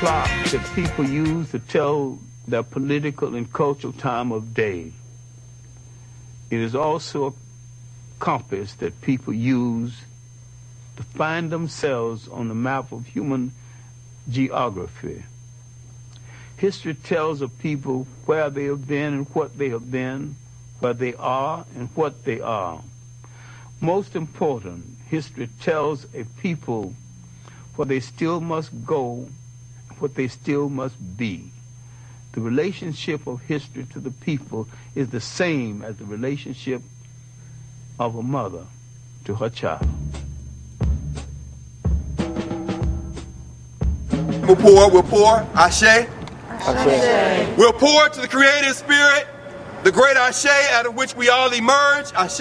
clock that people use to tell their political and cultural time of day. It is also a compass that people use to find themselves on the map of human geography. History tells of people where they have been and what they have been, where they are and what they are. Most important, history tells a people where they still must go, what they still must be. The relationship of history to the people is the same as the relationship of a mother to her child. We're poor, Ashe. Ashe. We're poor to the creative spirit, the great Ashe out of which we all emerge, Ashe.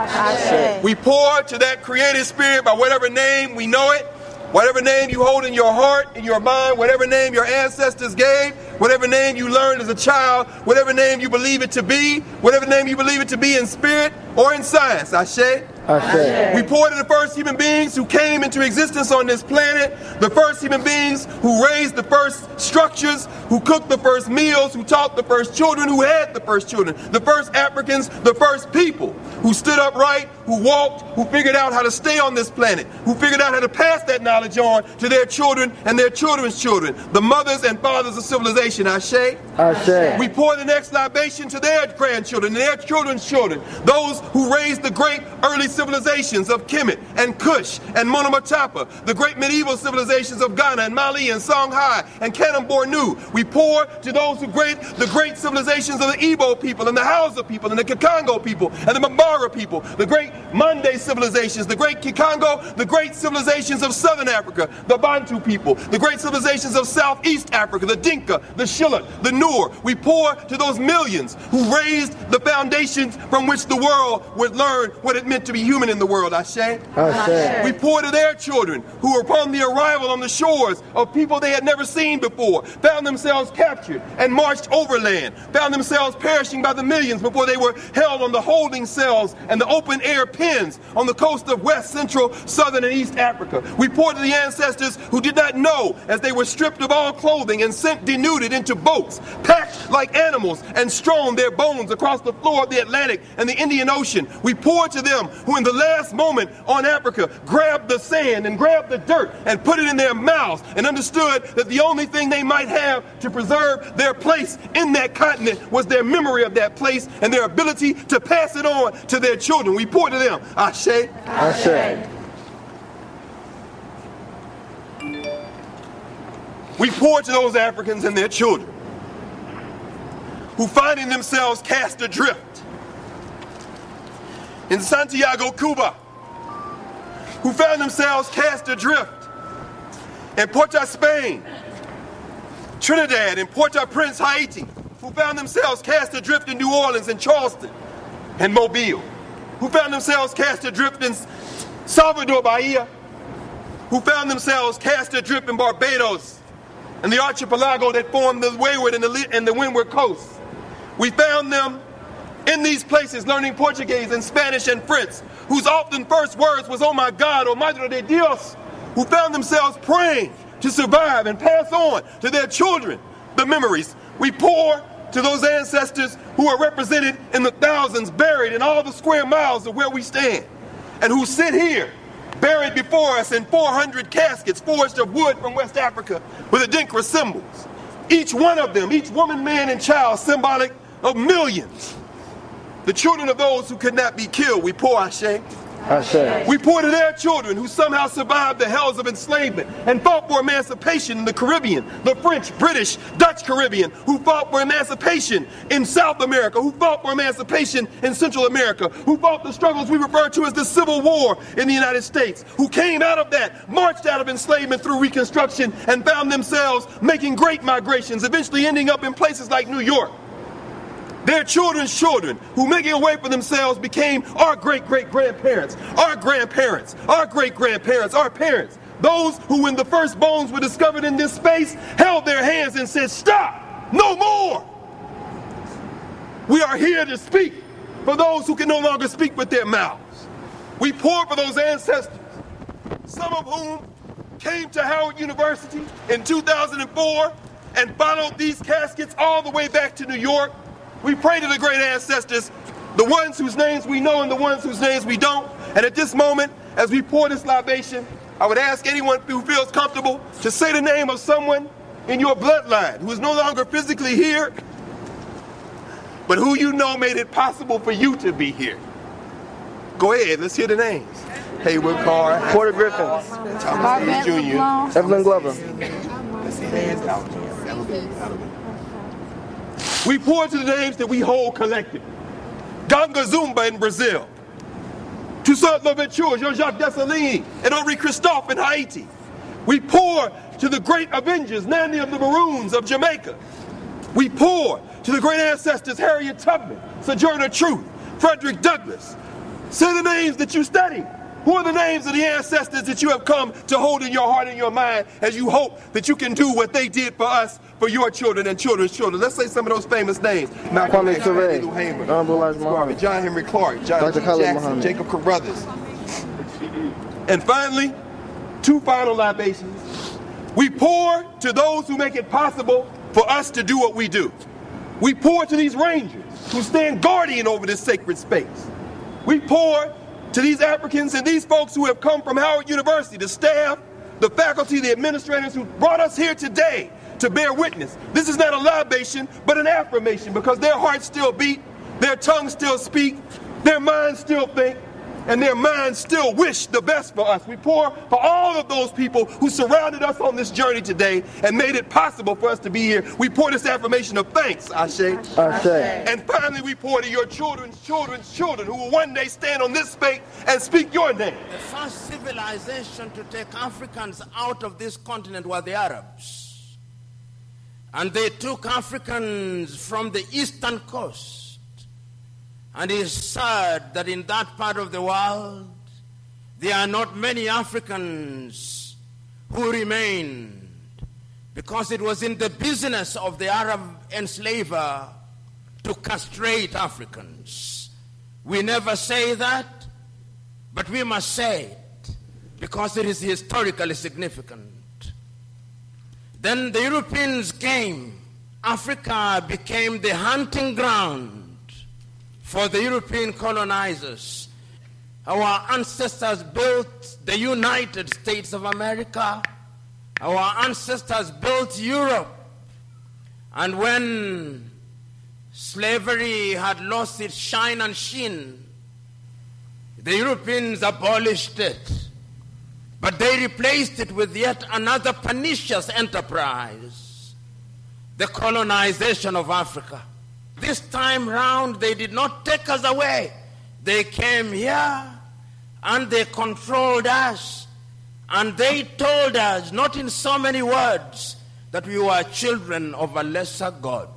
Ashe. We pour to that creative spirit by whatever name we know it, whatever name you hold in your heart, in your mind, whatever name your ancestors gave, whatever name you learned as a child, whatever name you believe it to be, whatever name you believe it to be in spirit or in science, Ashe. Ashe. We pour to the first human beings who came into existence on this planet, the first human beings who raised the first structures, who cooked the first meals, who taught the first children, who had the first children, the first Africans, the first people, who stood upright, who walked, who figured out how to stay on this planet, who figured out how to pass that knowledge on to their children and their children's children, the mothers and fathers of civilization, Ashe. Ashe. We pour the next libation to their grandchildren and their children's children, those who raised the great early civilizations of Kemet and Kush and Monomotapa, the great medieval civilizations of Ghana and Mali and Songhai and Kanem Bornu. We pour to those who the great civilizations of the Igbo people and the Hausa people and the Kikongo people and the Mambara people, the great Mande civilizations, the great Kikongo, the great civilizations of Southern Africa, the Bantu people, the great civilizations of Southeast Africa, the Dinka, the Shilluk, the Noor. We pour to those millions who raised the foundations from which the world would learn what it meant to be human in the world, Ashe. Ashe. We pour to their children who were upon the arrival on the shores of people they had never seen before, found themselves captured and marched overland, found themselves perishing by the millions before they were held on the holding cells and the open air pens on the coast of West, Central, Southern, and East Africa. We pour to the ancestors who did not know as they were stripped of all clothing and sent denuded into boats, packed like animals, and strewn their bones across the floor of the Atlantic and the Indian Ocean. We pour to them who in the last moment on Africa grabbed the sand and grabbed the dirt and put it in their mouths and understood that the only thing they might have to preserve their place in that continent was their memory of that place and their ability to pass it on to their children. We pour to them, Ashe. Ashe. We pour to those Africans and their children who finding themselves cast adrift in Santiago, Cuba, who found themselves cast adrift in Porto, Spain, Trinidad, and Port-au-Prince, Haiti, who found themselves cast adrift in New Orleans and Charleston and Mobile, who found themselves cast adrift in Salvador, Bahia, who found themselves cast adrift in Barbados and the archipelago that formed the wayward and the windward coast. We found them in these places learning Portuguese and Spanish and French, whose often first words was, "Oh my God, oh Madre de Dios," who found themselves praying to survive and pass on to their children the memories. We pour to those ancestors who are represented in the thousands buried in all the square miles of where we stand, and who sit here buried before us in 400 caskets forged of wood from West Africa with Adinkra symbols. Each one of them, each woman, man, and child, symbolic of millions. The children of those who could not be killed, we pour, Ashe. Ashe. We pour to their children who somehow survived the hells of enslavement and fought for emancipation in the Caribbean, the French, British, Dutch Caribbean, who fought for emancipation in South America, who fought for emancipation in Central America, who fought the struggles we refer to as the Civil War in the United States, who came out of that, marched out of enslavement through Reconstruction, and found themselves making great migrations, eventually ending up in places like New York. Their children's children, who making a way for themselves, became our great-great-grandparents, our grandparents, our great-grandparents, our parents. Those who, when the first bones were discovered in this space, held their hands and said, "Stop! No more!" We are here to speak for those who can no longer speak with their mouths. We pour for those ancestors, some of whom came to Howard University in 2004 and followed these caskets all the way back to New York. We pray to the great ancestors, the ones whose names we know and the ones whose names we don't. And at this moment, as we pour this libation, I would ask anyone who feels comfortable to say the name of someone in your bloodline who is no longer physically here, but who you know made it possible for you to be here. Go ahead, let's hear the names. Haywood Carr, Porter Griffin, Thomas Steele Jr., Evelyn Glover. We pour to the names that we hold collective. Ganga Zumba in Brazil, Toussaint Louverture, Jean-Jacques Dessalines, and Henri Christophe in Haiti. We pour to the great Avengers, Nanny of the Maroons of Jamaica. We pour to the great ancestors, Harriet Tubman, Sojourner Truth, Frederick Douglass. Say the names that you study. Who are the names of the ancestors that you have come to hold in your heart and your mind as you hope that you can do what they did for us, for your children and children's children? Let's say some of those famous names. Malcolm Kwame X, Ture, Abdul Hamer, Honorable Elijah Muhammad, John Henry Clark, John Dr. G. Khalid Jackson, Muhammad. Jacob Carruthers. And finally, two final libations. We pour to those who make it possible for us to do what we do. We pour to these rangers who stand guardian over this sacred space. We pour to these Africans and these folks who have come from Howard University, the staff, the faculty, the administrators who brought us here today to bear witness. This is not a libation, but an affirmation, because their hearts still beat, their tongues still speak, their minds still think, and their minds still wish the best for us. We pour for all of those people who surrounded us on this journey today and made it possible for us to be here. We pour this affirmation of thanks, Ashe. Ashe. And finally, we pour to your children's children's children who will one day stand on this space and speak your name. The first civilization to take Africans out of this continent were the Arabs. And they took Africans from the eastern coast. And it's sad that in that part of the world, there are not many Africans who remained, because it was in the business of the Arab enslaver to castrate Africans. We never say that, but we must say it because it is historically significant. Then the Europeans came. Africa became the hunting ground for the European colonizers. Our ancestors built the United States of America. Our ancestors built Europe. And when slavery had lost its shine and sheen, the Europeans abolished it. But they replaced it with yet another pernicious enterprise, the colonization of Africa. This time round, they did not take us away. They came here and they controlled us. And they told us, not in so many words, that we were children of a lesser God.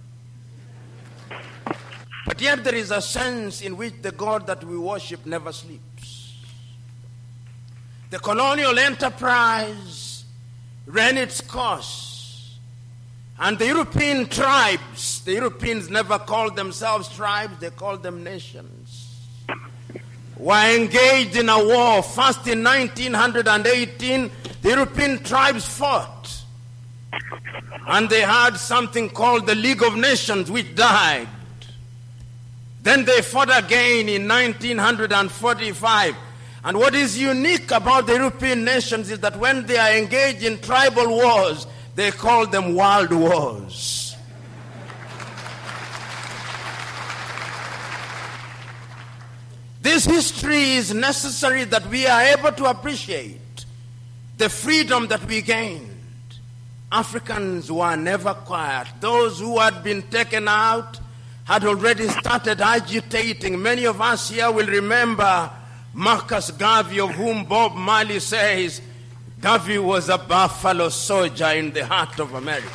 But yet there is a sense in which the God that we worship never sleeps. The colonial enterprise ran its course. And the European tribes, the Europeans never called themselves tribes, they called them nations, were engaged in a war. First in 1918, the European tribes fought. And they had something called the League of Nations, which died. Then they fought again in 1945. And what is unique about the European nations is that when they are engaged in tribal wars, they call them world wars. This history is necessary that we are able to appreciate the freedom that we gained. Africans were never quiet. Those who had been taken out had already started agitating. Many of us here will remember Marcus Garvey, of whom Bob Marley says, Garvey was a buffalo soldier in the heart of America.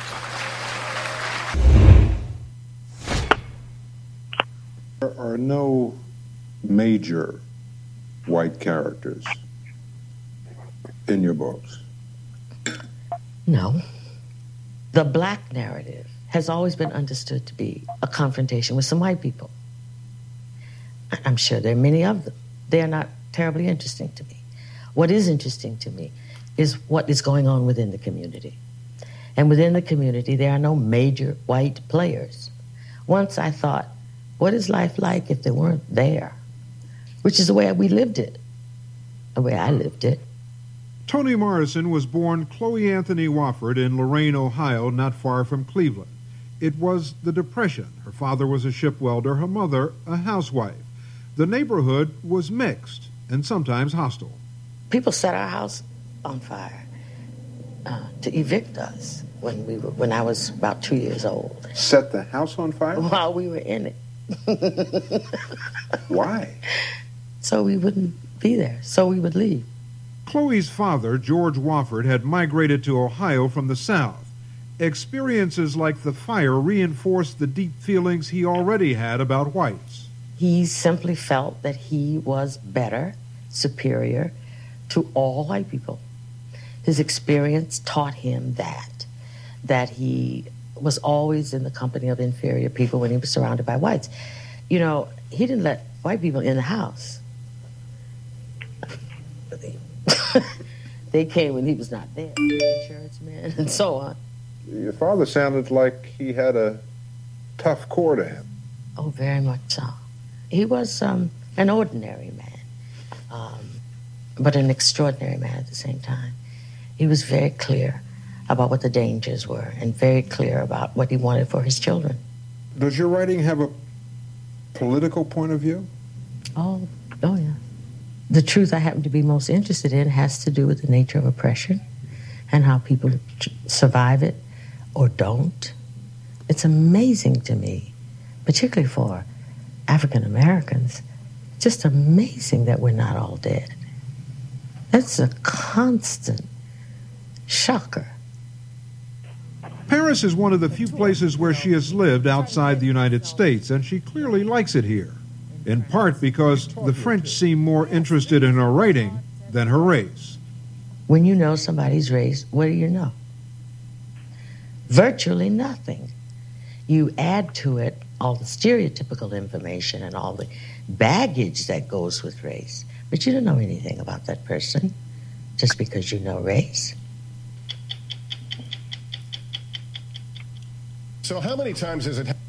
There are no major white characters in your books. No. The black narrative has always been understood to be a confrontation with some white people. I'm sure there are many of them. They are not terribly interesting to me. What is interesting to me is what is going on within the community. And within the community, there are no major white players. Once I thought, what is life like if they weren't there? Which is the way we lived it, the way I lived it. Toni Morrison was born Chloe Anthony Wofford in Lorain, Ohio, not far from Cleveland. It was the Depression. Her father was a shipwelder, her mother a housewife. The neighborhood was mixed and sometimes hostile. People set our house on fire to evict us when I was about 2 years old. Set the house on fire? While we were in it. Why? So we wouldn't be there, so we would leave. Chloe's father, George Wofford, had migrated to Ohio from the South. Experiences like the fire reinforced the deep feelings he already had about whites. He simply felt that he was better, superior to all white people. His experience taught him that he was always in the company of inferior people when he was surrounded by whites. You know, he didn't let white people in the house. They came when he was not there, insurance men and so on. Your father sounded like he had a tough core to him. Oh, very much so. He was an ordinary man, but an extraordinary man at the same time. He was very clear about what the dangers were and very clear about what he wanted for his children. Does your writing have a political point of view? Oh, yeah. The truth I happen to be most interested in has to do with the nature of oppression and how people survive it or don't. It's amazing to me, particularly for African Americans, just amazing that we're not all dead. That's a constant shocker. Paris is one of the few places where she has lived outside the United States, and she clearly likes it here, in part because the French seem more interested in her writing than her race. When you know somebody's race, what do you know? Virtually nothing. You add to it all the stereotypical information and all the baggage that goes with race, but you don't know anything about that person just because you know race. So how many times has it happened?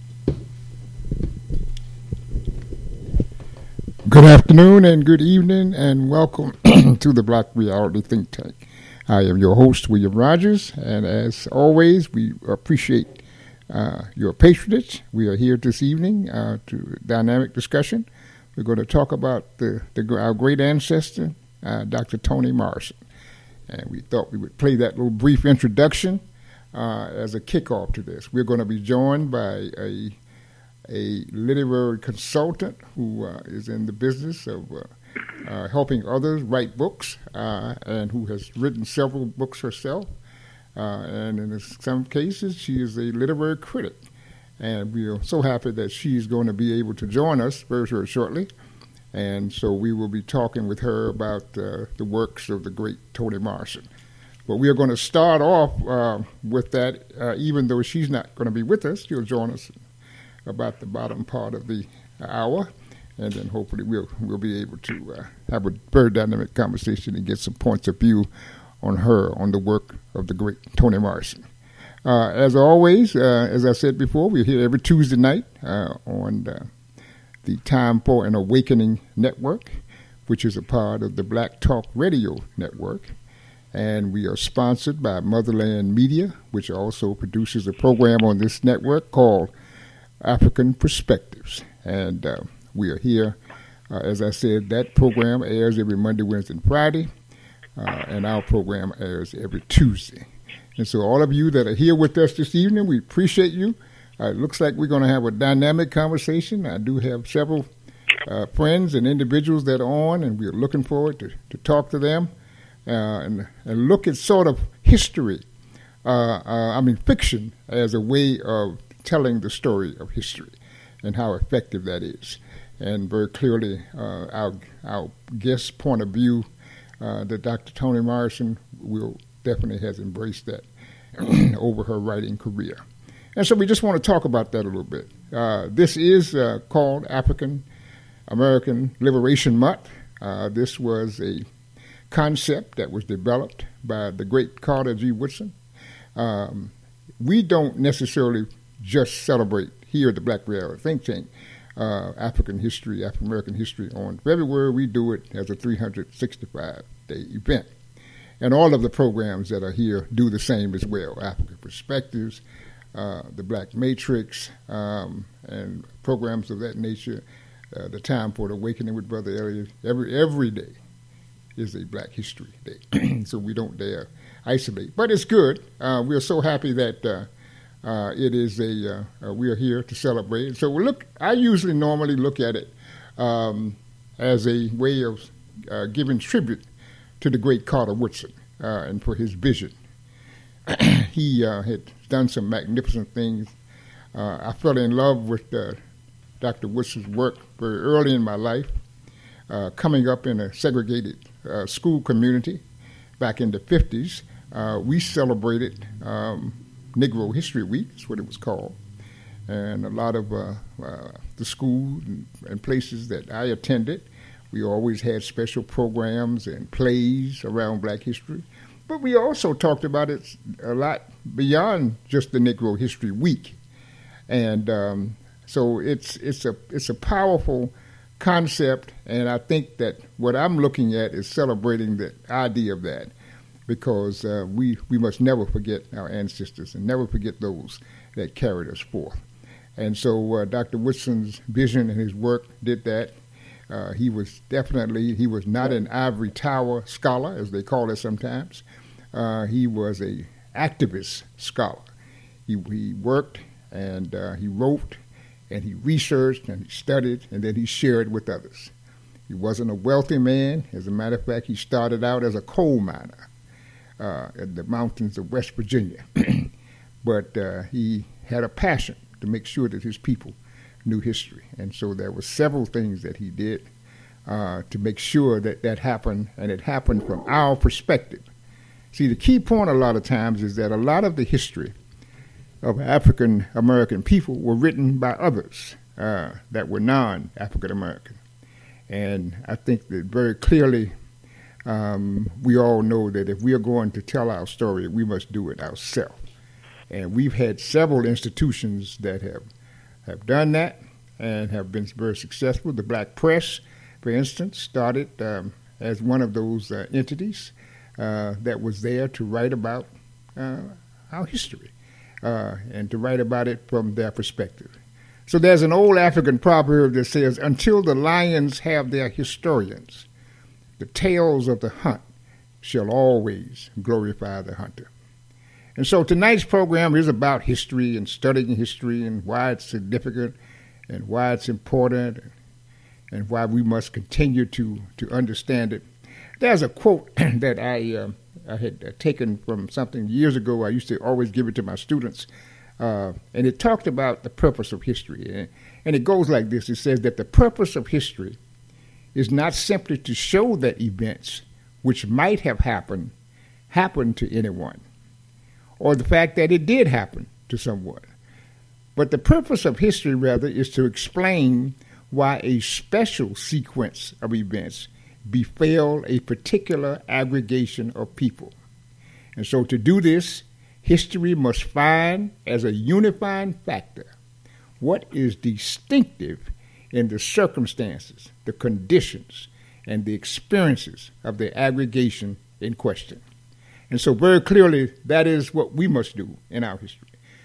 Good afternoon and good evening and welcome to the Black Reality Think Tank. I am your host, William Rogers, and as always, we appreciate your patronage. We are here this evening to dynamic discussion. We're going to talk about our great ancestor, Dr. Toni Morrison. And we thought we would play that little brief introduction as a kickoff to this. We're going to be joined by a literary consultant who is in the business of helping others write books and who has written several books herself. And in some cases, she is a literary critic. And we are so happy that she's going to be able to join us very, very shortly. And so we will be talking with her about the works of the great Toni Morrison. But we are going to start off with that, even though she's not going to be with us. She'll join us about the bottom part of the hour, and then hopefully we'll be able to have a very dynamic conversation and get some points of view on the work of the great Toni Morrison. As always, as I said before, we're here every Tuesday night on the Time for an Awakening Network, which is a part of the Black Talk Radio Network. And we are sponsored by Motherland Media, which also produces a program on this network called African Perspectives. And we are here, as I said, that program airs every Monday, Wednesday, and Friday, and our program airs every Tuesday. And so all of you that are here with us this evening, we appreciate you. It looks like we're going to have a dynamic conversation. I do have several friends and individuals that are on, and we're looking forward to talk to them and look at sort of history, fiction, as a way of telling the story of history and how effective that is. And very clearly, our guest's point of view, that Dr. Toni Morrison definitely has embraced that over her writing career. And so we just want to talk about that a little bit. This is called African American Liberation Month. This was a concept that was developed by the great Carter G. Woodson. We don't necessarily just celebrate here at the Black Reality Think Tank African American history on February. We do it as a 365-day event. And all of the programs that are here do the same as well. African Perspectives, the Black Matrix, and programs of that nature. The Time for the Awakening with Brother Elliot. Every day is a Black History Day. So we don't dare isolate. But it's good. We're so happy that it is we are here to celebrate. So I usually normally look at it as a way of giving tribute to the great Carter Woodson and for his vision. He had done some magnificent things. I fell in love with Dr. Woodson's work very early in my life, coming up in a segregated school community back in the 50s. We celebrated Negro History Week, is what it was called. And a lot of the schools and places that I attended, we always had special programs and plays around Black history. But we also talked about it a lot beyond just the Negro History Week. And so it's a powerful concept, and I think that what I'm looking at is celebrating the idea of that, because we must never forget our ancestors and never forget those that carried us forth. And so Dr. Woodson's vision and his work did that. He was not an ivory tower scholar, as they call it sometimes. He was an activist scholar. He worked and he wrote and he researched and he studied, and then he shared with others. He wasn't a wealthy man. As a matter of fact, he started out as a coal miner in the mountains of West Virginia. But he had a passion to make sure that his people knew history. And so there were several things that he did to make sure that happened, and it happened from our perspective. See, the key point a lot of times is that a lot of the history of African American people were written by others that were non-African American. And I think that very clearly we all know that if we are going to tell our story, we must do it ourselves. And we've had several institutions that have done that and have been very successful. The Black Press, for instance, started as one of those entities that was there to write about our history and to write about it from their perspective. So there's an old African proverb that says, until the lions have their historians, the tales of the hunt shall always glorify the hunter. And so tonight's program is about history and studying history and why it's significant and why it's important and why we must continue to understand it. There's a quote that I had taken from something years ago. I used to always give it to my students, and it talked about the purpose of history. And it goes like this. It says that the purpose of history is not simply to show that events which might have happened to anyone, or the fact that it did happen to someone. But the purpose of history, rather, is to explain why a special sequence of events befell a particular aggregation of people. And so to do this, history must find as a unifying factor what is distinctive in the circumstances, the conditions, and the experiences of the aggregation in question. And so very clearly, that is what we must do in our history.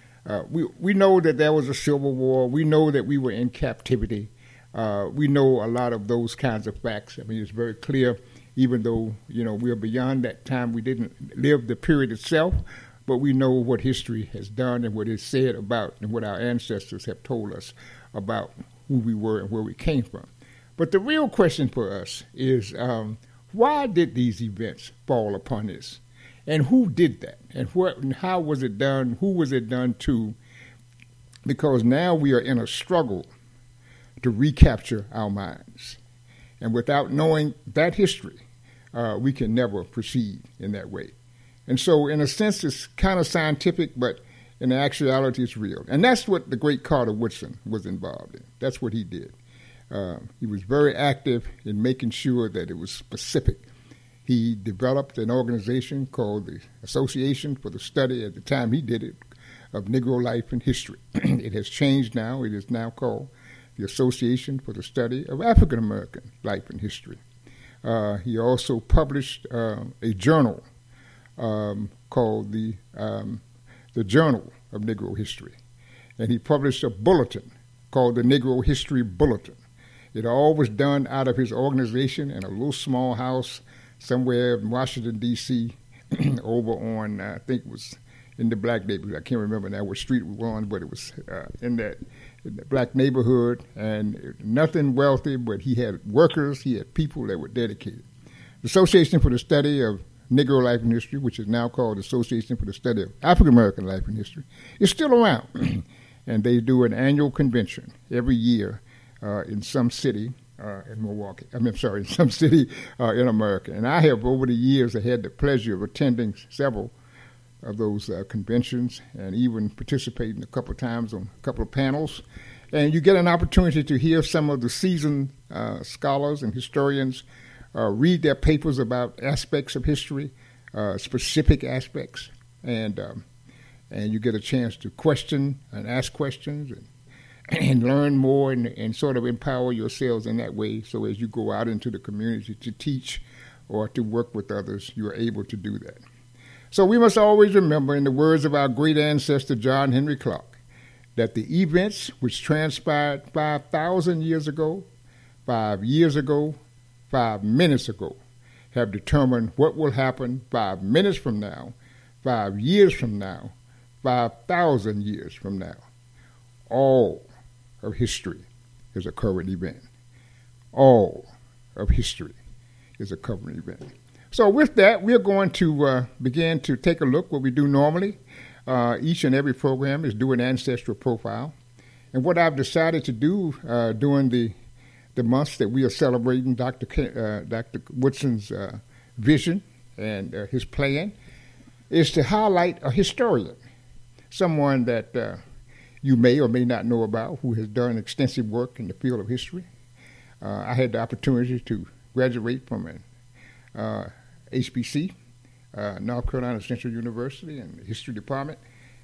We know that there was a civil war. We know that we were in captivity. We know a lot of those kinds of facts. I mean, it's very clear, even though, we are beyond that time. We didn't live the period itself, but we know what history has done and what it's said about and what our ancestors have told us about who we were and where we came from. But the real question for us is, why did these events fall upon us? And who did that? And how was it done? Who was it done to? Because now we are in a struggle to recapture our minds. And without knowing that history, we can never proceed in that way. And so, in a sense, it's kind of scientific, but in actuality, it's real. And that's what the great Carter Woodson was involved in. That's what he did. He was very active in making sure that it was specific. He developed an organization called the Association for the Study, at the time he did it, of Negro Life and History. It has changed now. It is now called the Association for the Study of African American Life and History. He also published a journal called the Journal of Negro History. And he published a bulletin called the Negro History Bulletin. It all was done out of his organization in a little small house somewhere in Washington, D.C., over on, I think it was in the black neighborhood. I can't remember now what street we were on, but it was in the black neighborhood, and nothing wealthy, but he had workers, he had people that were dedicated. The Association for the Study of Negro Life and History, which is now called the Association for the Study of African American Life and History, is still around. And they do an annual convention every year in some city in Milwaukee. In some city in America. And I have, over the years, had the pleasure of attending several of those conventions and even participating a couple of times on a couple of panels. And you get an opportunity to hear some of the seasoned scholars and historians read their papers about aspects of history, specific aspects, and you get a chance to question and ask questions and learn more and sort of empower yourselves in that way. So as you go out into the community to teach or to work with others, you are able to do that. So we must always remember, in the words of our great ancestor John Henry Clark, that the events which transpired 5,000 years ago, 5 years ago, 5 minutes ago, have determined what will happen 5 minutes from now, 5 years from now, 5,000 years from now. All of history is a current event. All of history is a current event. So with that, we're going to begin to take a look what we do normally. Each and every program is do an ancestral profile. And what I've decided to do during the months that we are celebrating Dr. Woodson's vision and his plan is to highlight a historian, someone that you may or may not know about, who has done extensive work in the field of history. I had the opportunity to graduate from an HBC, North Carolina Central University, and the history department.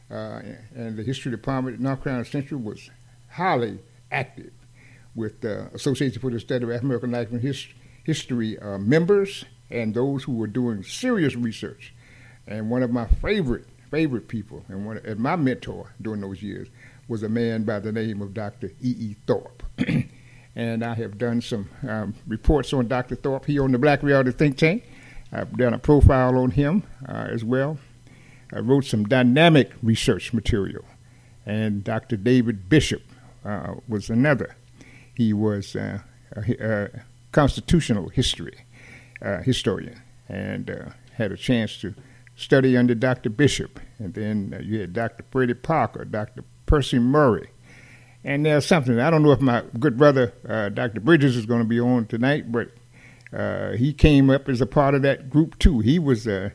And the history department at North Carolina Central was highly active with the Association for the Study of African American Life and History members and those who were doing serious research. And one of my favorite people and my mentor during those years was a man by the name of Dr. E.E. Thorpe. And I have done some reports on Dr. Thorpe here on the Black Reality Think Tank. I've done a profile on him as well. I wrote some dynamic research material. And Dr. David Bishop was another. He was a constitutional history historian and had a chance to study under Dr. Bishop. And then you had Dr. Freddie Parker, Dr. Percy Murray. And there's something, I don't know if my good brother, Dr. Bridges, is going to be on tonight, but he came up as a part of that group too. He was a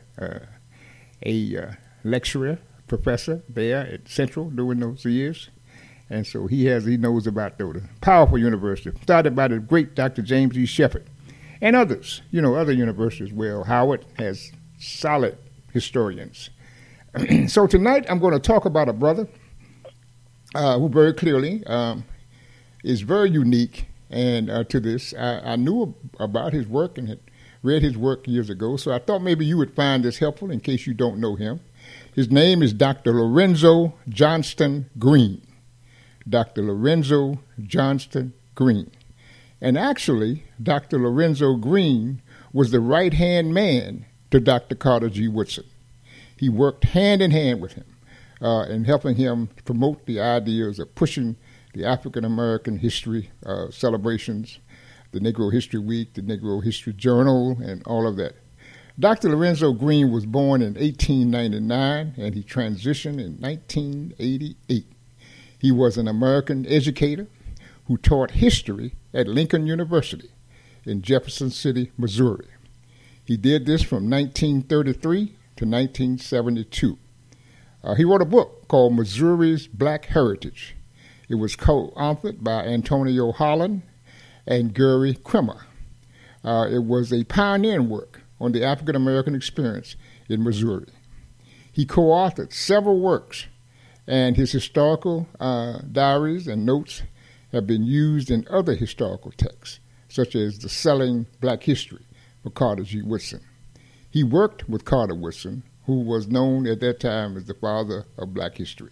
lecturer, professor there at Central during those years. And so he knows about the powerful university, started by the great Dr. James E. Shepard and others, other universities. Well, Howard has solid historians. So tonight I'm going to talk about a brother who very clearly is very unique and to this. I knew about his work and had read his work years ago, so I thought maybe you would find this helpful in case you don't know him. His name is Dr. Lorenzo Johnston Green. Dr. Lorenzo Johnston Green. And actually, Dr. Lorenzo Green was the right-hand man to Dr. Carter G. Woodson. He worked hand in hand with him in helping him promote the ideas of pushing the African American history celebrations, the Negro History Week, the Negro History Journal, and all of that. Dr. Lorenzo Green was born in 1899, and he transitioned in 1988. He was an American educator who taught history at Lincoln University in Jefferson City, Missouri. He did this from 1933 to 1972. He wrote a book called Missouri's Black Heritage. It was co-authored by Antonio Holland and Gary Kremer. It was a pioneering work on the African American experience in Missouri. He co-authored several works, and his historical diaries and notes have been used in other historical texts, such as The Selling Black History for Carter G. Woodson. He worked with Carter Woodson, who was known at that time as the father of black history.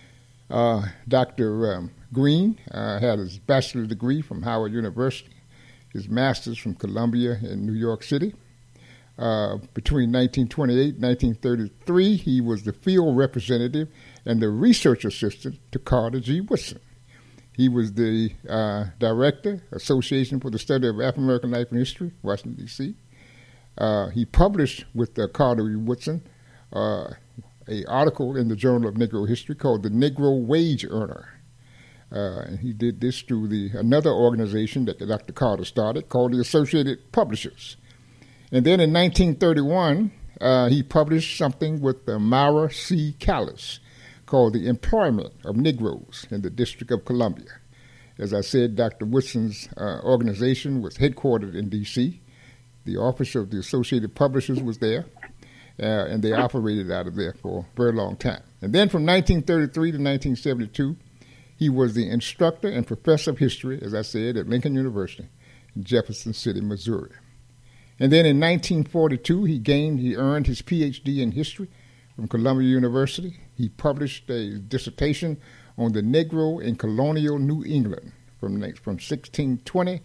Dr. Green had his bachelor's degree from Howard University, his master's from Columbia in New York City. Between 1928 and 1933, he was the field representative and the research assistant to Carter G. Woodson. He was the director, Association for the Study of African American Life and History, Washington, D.C. He published with Carter G. Woodson an article in the Journal of Negro History called The Negro Wage Earner. And he did this through another organization that Dr. Carter started called the Associated Publishers. And then in 1931, he published something with Myra C. Callis called The Employment of Negroes in the District of Columbia. As I said, Dr. Woodson's organization was headquartered in D.C. The office of the Associated Publishers was there, and they operated out of there for a very long time. And then from 1933 to 1972, he was the instructor and professor of history, as I said, at Lincoln University in Jefferson City, Missouri. And then in 1942, he earned his Ph.D. in history from Columbia University. He published a dissertation on the Negro in colonial New England from 1620 to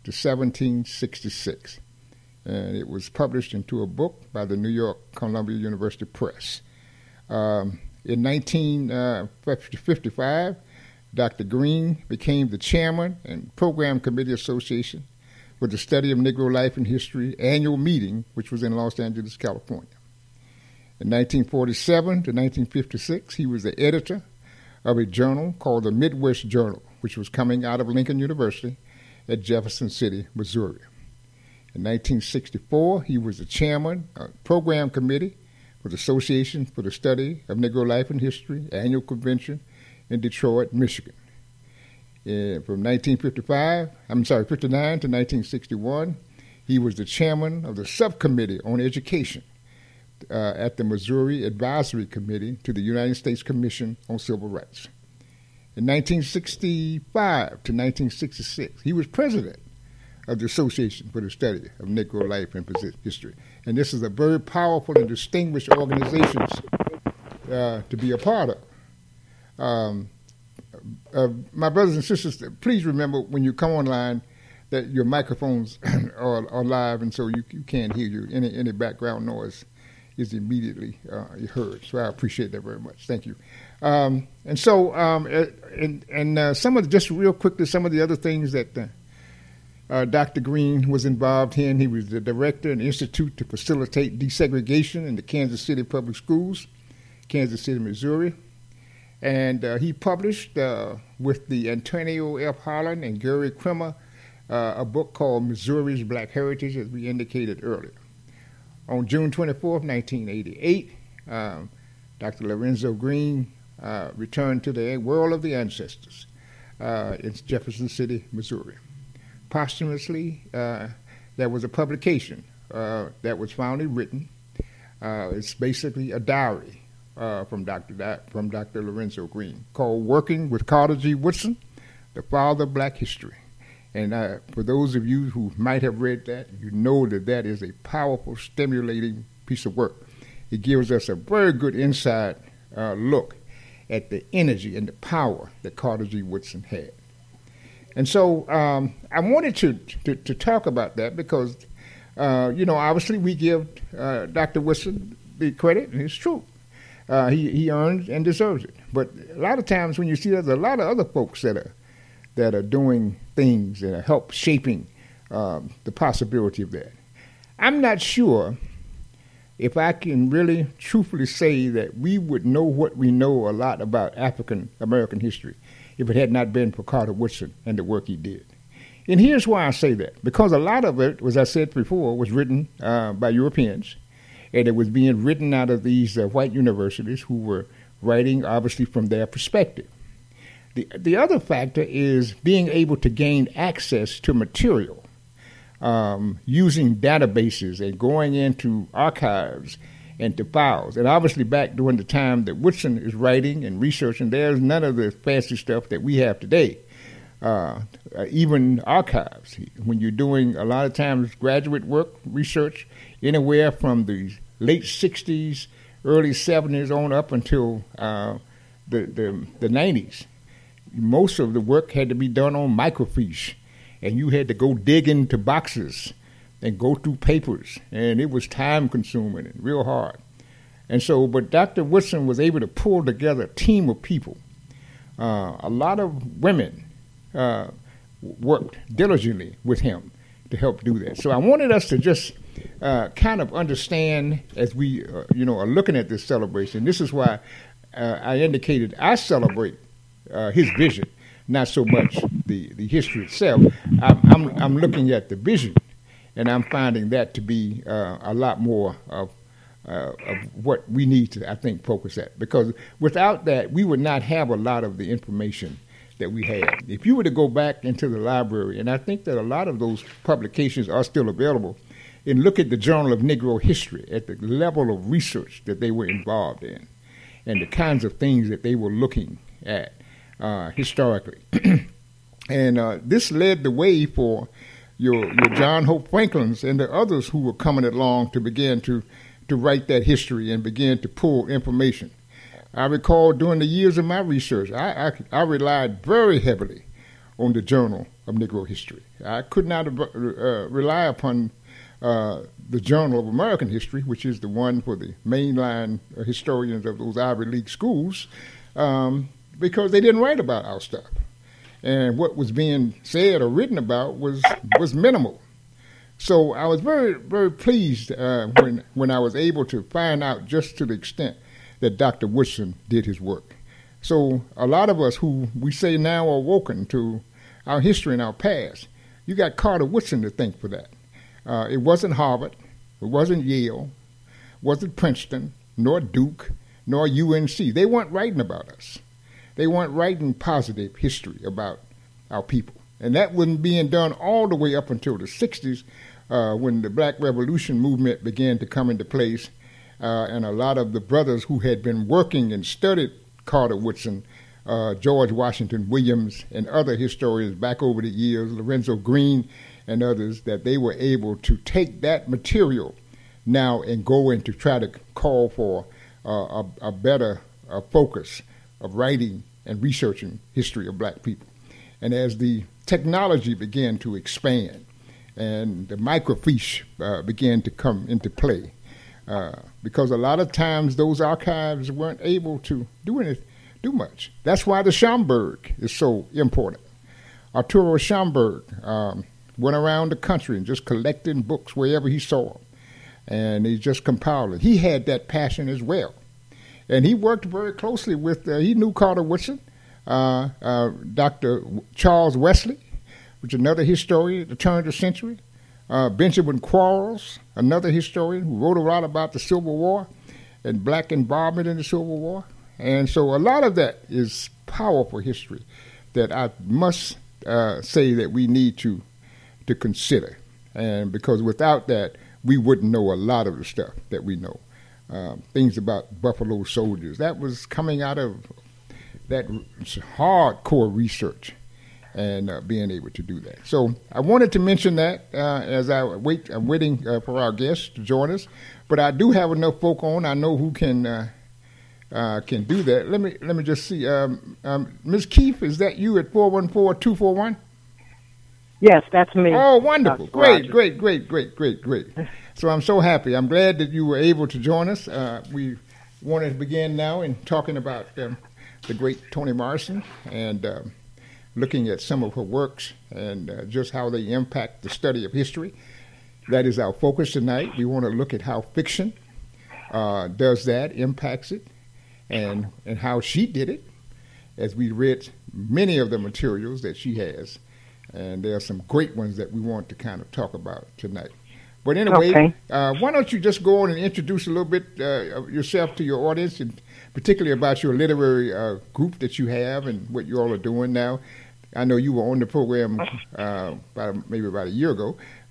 1766. And it was published into a book by the New York Columbia University Press. In 1955, Dr. Green became the chairman and program committee association for the Study of Negro Life and History annual meeting, which was in Los Angeles, California. In 1947 to 1956, he was the editor of a journal called the Midwest Journal, which was coming out of Lincoln University at Jefferson City, Missouri. In 1964, he was the chairman of the program committee for the Association for the Study of Negro Life and History annual convention in Detroit, Michigan. From 59 to 1961, he was the chairman of the subcommittee on education at the Missouri Advisory Committee to the United States Commission on Civil Rights. In 1965 to 1966, he was president of the Association for the Study of Negro Life and History. And this is a very powerful and distinguished organization to be a part of. My brothers and sisters, please remember when you come online that your microphones are live, and so you can't hear you. Any background noise is immediately heard. So I appreciate that very much. Thank you. Some of just real quickly, some of the other things that Dr. Green was involved in. He was the director of the Institute to Facilitate Desegregation in the Kansas City Public Schools, Kansas City, Missouri. And he published with the Antonio F. Holland and Gary Kremer a book called Missouri's Black Heritage, as we indicated earlier. On June 24, 1988, Dr. Lorenzo Green returned to the world of the ancestors in Jefferson City, Missouri. Posthumously, there was a publication that was finally written. It's basically a diary from Dr. Lorenzo Green called Working with Carter G. Woodson, the Father of Black History. And for those of you who might have read that, you know that is a powerful, stimulating piece of work. It gives us a very good inside look at the energy and the power that Carter G. Woodson had. And so I wanted to talk about that because, obviously we give Dr. Woodson the credit, and it's true. He earns and deserves it. But a lot of times when you see there's a lot of other folks that are doing things that help shaping the possibility of that. I'm not sure if I can really truthfully say that we would know what we know a lot about African American history if it had not been for Carter Woodson and the work he did. And here's why I say that. Because a lot of it, as I said before, was written by Europeans, and it was being written out of these white universities who were writing, obviously, from their perspective. The other factor is being able to gain access to material using databases and going into archives and to files. And obviously back during the time that Woodson is writing and researching, there's none of the fancy stuff that we have today. Even archives, when you're doing a lot of times graduate work, research, anywhere from the late 60s, early 70s on up until the 90s, most of the work had to be done on microfiche, and you had to go dig into boxes and go through papers, and it was time-consuming and real hard. And so, but Dr. Woodson was able to pull together a team of people. A lot of women worked diligently with him to help do that. So I wanted us to just kind of understand as we, are looking at this celebration. This is why I indicated I celebrate his vision, not so much the history itself. I'm looking at the vision, and I'm finding that to be a lot more of what we need to, I think, focus at. Because without that, we would not have a lot of the information that we have. If you were to go back into the library, and I think that a lot of those publications are still available, and look at the Journal of Negro History, at the level of research that they were involved in, and the kinds of things that they were looking at historically. And this led the way for your John Hope Franklins and the others who were coming along to begin to write that history and begin to pull information. I recall during the years of my research, I relied very heavily on the Journal of Negro History. I could not rely upon the Journal of American History, which is the one for the mainline historians of those Ivy League schools, because they didn't write about our stuff. And what was being said or written about was minimal. So I was very, very pleased when I was able to find out just to the extent that Dr. Woodson did his work. So a lot of us who we say now are awoken to our history and our past, you got Carter Woodson to thank for that. It wasn't Harvard, it wasn't Yale, wasn't Princeton, nor Duke, nor UNC. They weren't writing about us. They weren't writing positive history about our people. And that wasn't being done all the way up until the 60s when the Black Revolution movement began to come into place. And a lot of the brothers who had been working and studied Carter Woodson, George Washington Williams, and other historians back over the years, Lorenzo Green and others, that they were able to take that material now and go in to try to call for a better focus of writing and researching history of black people. And as the technology began to expand and the microfiche began to come into play, because a lot of times those archives weren't able to do much. That's why the Schomburg is so important. Arturo Schomburg went around the country and just collecting books wherever he saw them, and he just compiled it. He had that passion as well, and he worked very closely with. He knew Carter Woodson, Dr. Charles Wesley, which is another historian at the turn of the century. Benjamin Quarles, another historian who wrote a lot about the Civil War and black involvement in the Civil War. And so a lot of that is powerful history that I must say that we need to consider. And because without that, we wouldn't know a lot of the stuff that we know. Things about Buffalo Soldiers. That was coming out of that hardcore research and being able to do that. So I wanted to mention that as I'm waiting for our guests to join us. But I do have enough folk on. I know who can do that. Let me just see. Ms. Keefe, is that you at 414-241? Yes, that's me. Oh, wonderful. Great. So I'm so happy. I'm glad that you were able to join us. We wanted to begin now in talking about the great Toni Morrison and looking at some of her works and just how they impact the study of history. That is our focus tonight. We want to look at how fiction does that, impacts it, and how she did it, as we read many of the materials that she has. And there are some great ones that we want to kind of talk about tonight. But anyway, okay. Why don't you just go on and introduce a little bit of yourself to your audience, and particularly about your literary group that you have and what you all are doing now. I know you were on the program maybe about a year ago,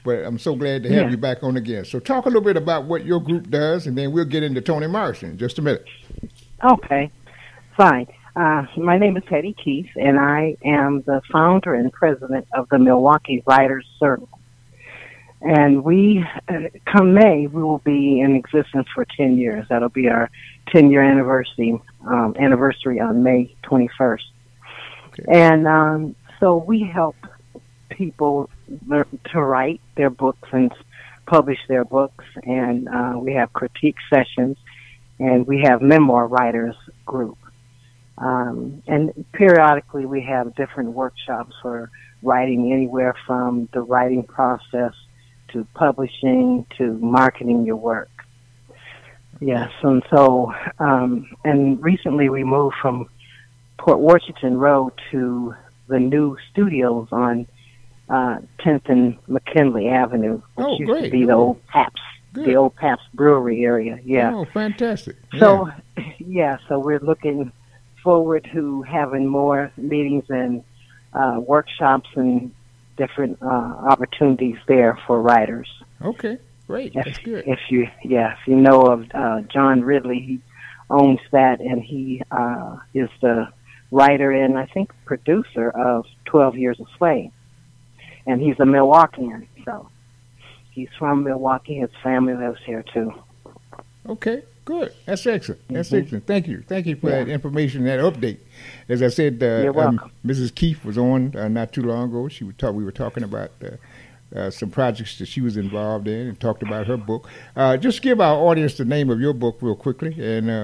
but I'm so glad to have you back on again. So talk a little bit about what your group does, and then we'll get into Toni Morrison in just a minute. Okay, fine. My name is Hetty Keith, and I am the founder and president of the Milwaukee Writers Circle. And we, come May, we will be in existence for 10 years. That'll be our 10-year anniversary on May 21st. Okay. And so we help people to write their books and publish their books, and we have critique sessions, and we have memoir writers group. And periodically we have different workshops for writing, anywhere from the writing process to publishing to marketing your work. Yes, and so, and recently we moved from Port Washington Road to the new studios on 10th and McKinley Avenue, which used to be the old Pabst. Good. The old Pabst Brewery area, yeah. Oh, fantastic. Yeah. So, so we're looking forward to having more meetings and workshops and different opportunities there for writers. Okay, great. That's good. If you know of John Ridley, he owns that, and he is the writer and I think producer of 12 Years a Slave. And he's a Milwaukeean, so he's from Milwaukee. His family lives here too. Okay, good. That's excellent. That's excellent. Thank you. Thank you for that information, that update. As I said, You're welcome. Mrs. Keefe was on not too long ago. We were talking about some projects that she was involved in and talked about her book. Just give our audience the name of your book real quickly.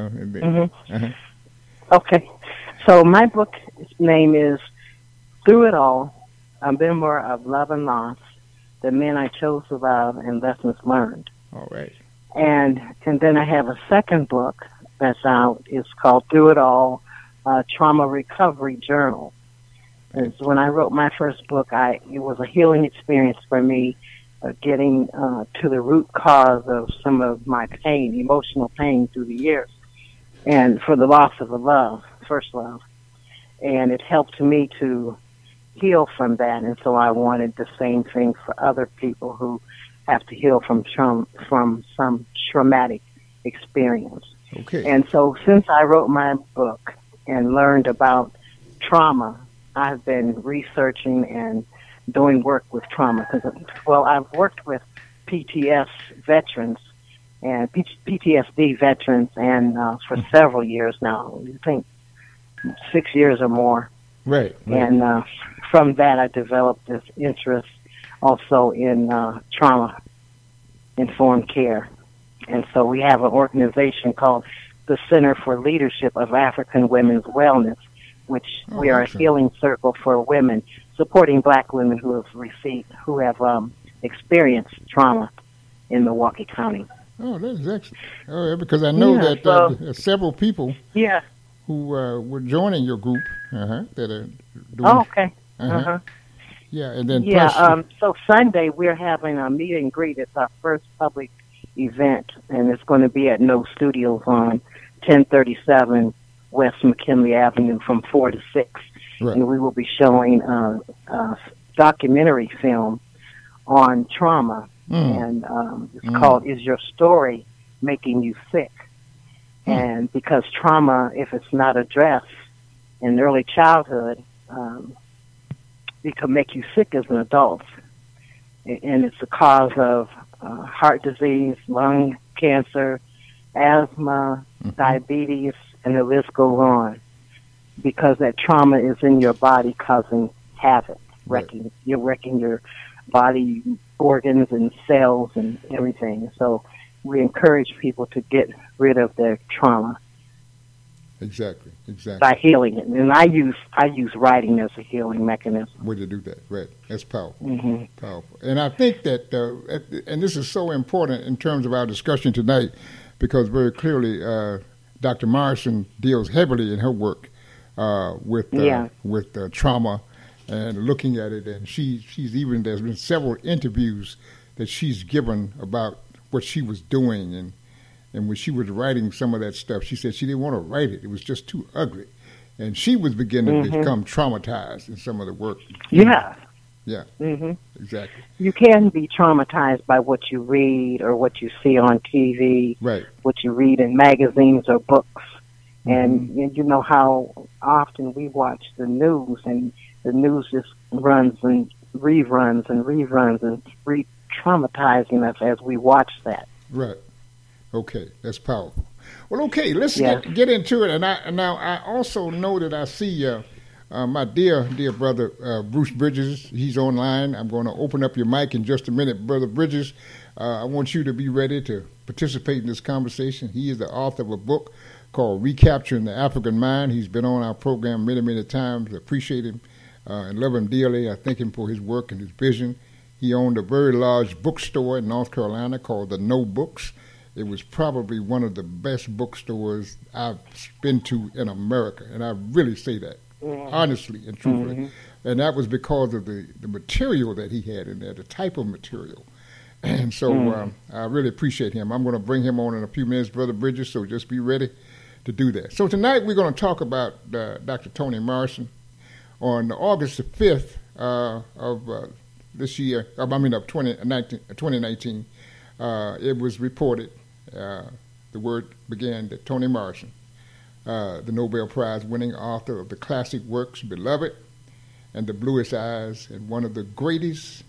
Okay. So my book's name is Through It All, a memoir of love and loss, the men I chose to love, and lessons learned. All right. And then I have a second book that's out. It's called Through It All, Trauma Recovery Journal. And so when I wrote my first book, it was a healing experience for me, getting to the root cause of some of my pain, emotional pain through the years, and for the loss of a love, first love. And it helped me to heal from that, and so I wanted the same thing for other people who have to heal from some traumatic experience. Okay. And so since I wrote my book and learned about trauma, I've been researching and doing work with trauma. I've worked with PTSD veterans and for several years now. I think 6 years or more. Right. And from that, I developed this interest also in trauma-informed care. And so we have an organization called the Center for Leadership of African Women's Wellness, which we are a healing circle for women, supporting black women who have experienced trauma in Milwaukee County. Oh, that is excellent. Oh, because I know that several people who were joining your group that are doing. Oh, okay. Yeah, and then so Sunday we're having a meet and greet. It's our first public event, and it's going to be at No Studios on 1037 West McKinley Avenue from 4 to 6. Right. And we will be showing a documentary film on trauma, and it's called "Is Your Story Making You Sick?" And because trauma, if it's not addressed in early childhood, it can make you sick as an adult. And it's the cause of heart disease, lung cancer, asthma, diabetes, and the list goes on. Because that trauma is in your body causing havoc. You're wrecking your body organs and cells and everything. So we encourage people to get rid of their trauma. Exactly. By healing it. And I use writing as a healing mechanism. Way to do that, right. That's powerful. Powerful. And I think that, and this is so important in terms of our discussion tonight, because very clearly Dr. Morrison deals heavily in her work with trauma and looking at it. And there's been several interviews that she's given about what she was doing, and when she was writing some of that stuff, she said she didn't want to write it. It was just too ugly. And she was beginning to become traumatized in some of the work. Yeah. Yeah. Mm-hmm. Exactly. You can be traumatized by what you read or what you see on TV, right? What you read in magazines or books, and you know how often we watch the news, and the news just runs and reruns and reruns and re-traumatizing us as we watch that. Right. Okay, that's powerful. Well, okay, let's get into it. And now I also know that I see my dear brother Bruce Bridges. He's online. I'm going to open up your mic in just a minute, Brother Bridges. I want you to be ready to participate in this conversation. He is the author of a book called Recapturing the African Mind. He's been on our program many, many times. I appreciate him and love him dearly. I thank him for his work and his vision. He owned a very large bookstore in North Carolina called the No Books. It was probably one of the best bookstores I've been to in America, and I really say that honestly and truthfully. And that was because of the material that he had in there, the type of material. And so I really appreciate him. I'm going to bring him on in a few minutes, Brother Bridges, so just be ready to do that. So tonight we're going to talk about Dr. Toni Morrison. On August the 5th of this year, of 2019, it was reported, the word began that Toni Morrison, the Nobel Prize winning author of the classic works Beloved and The Bluest Eyes, and one of the greatest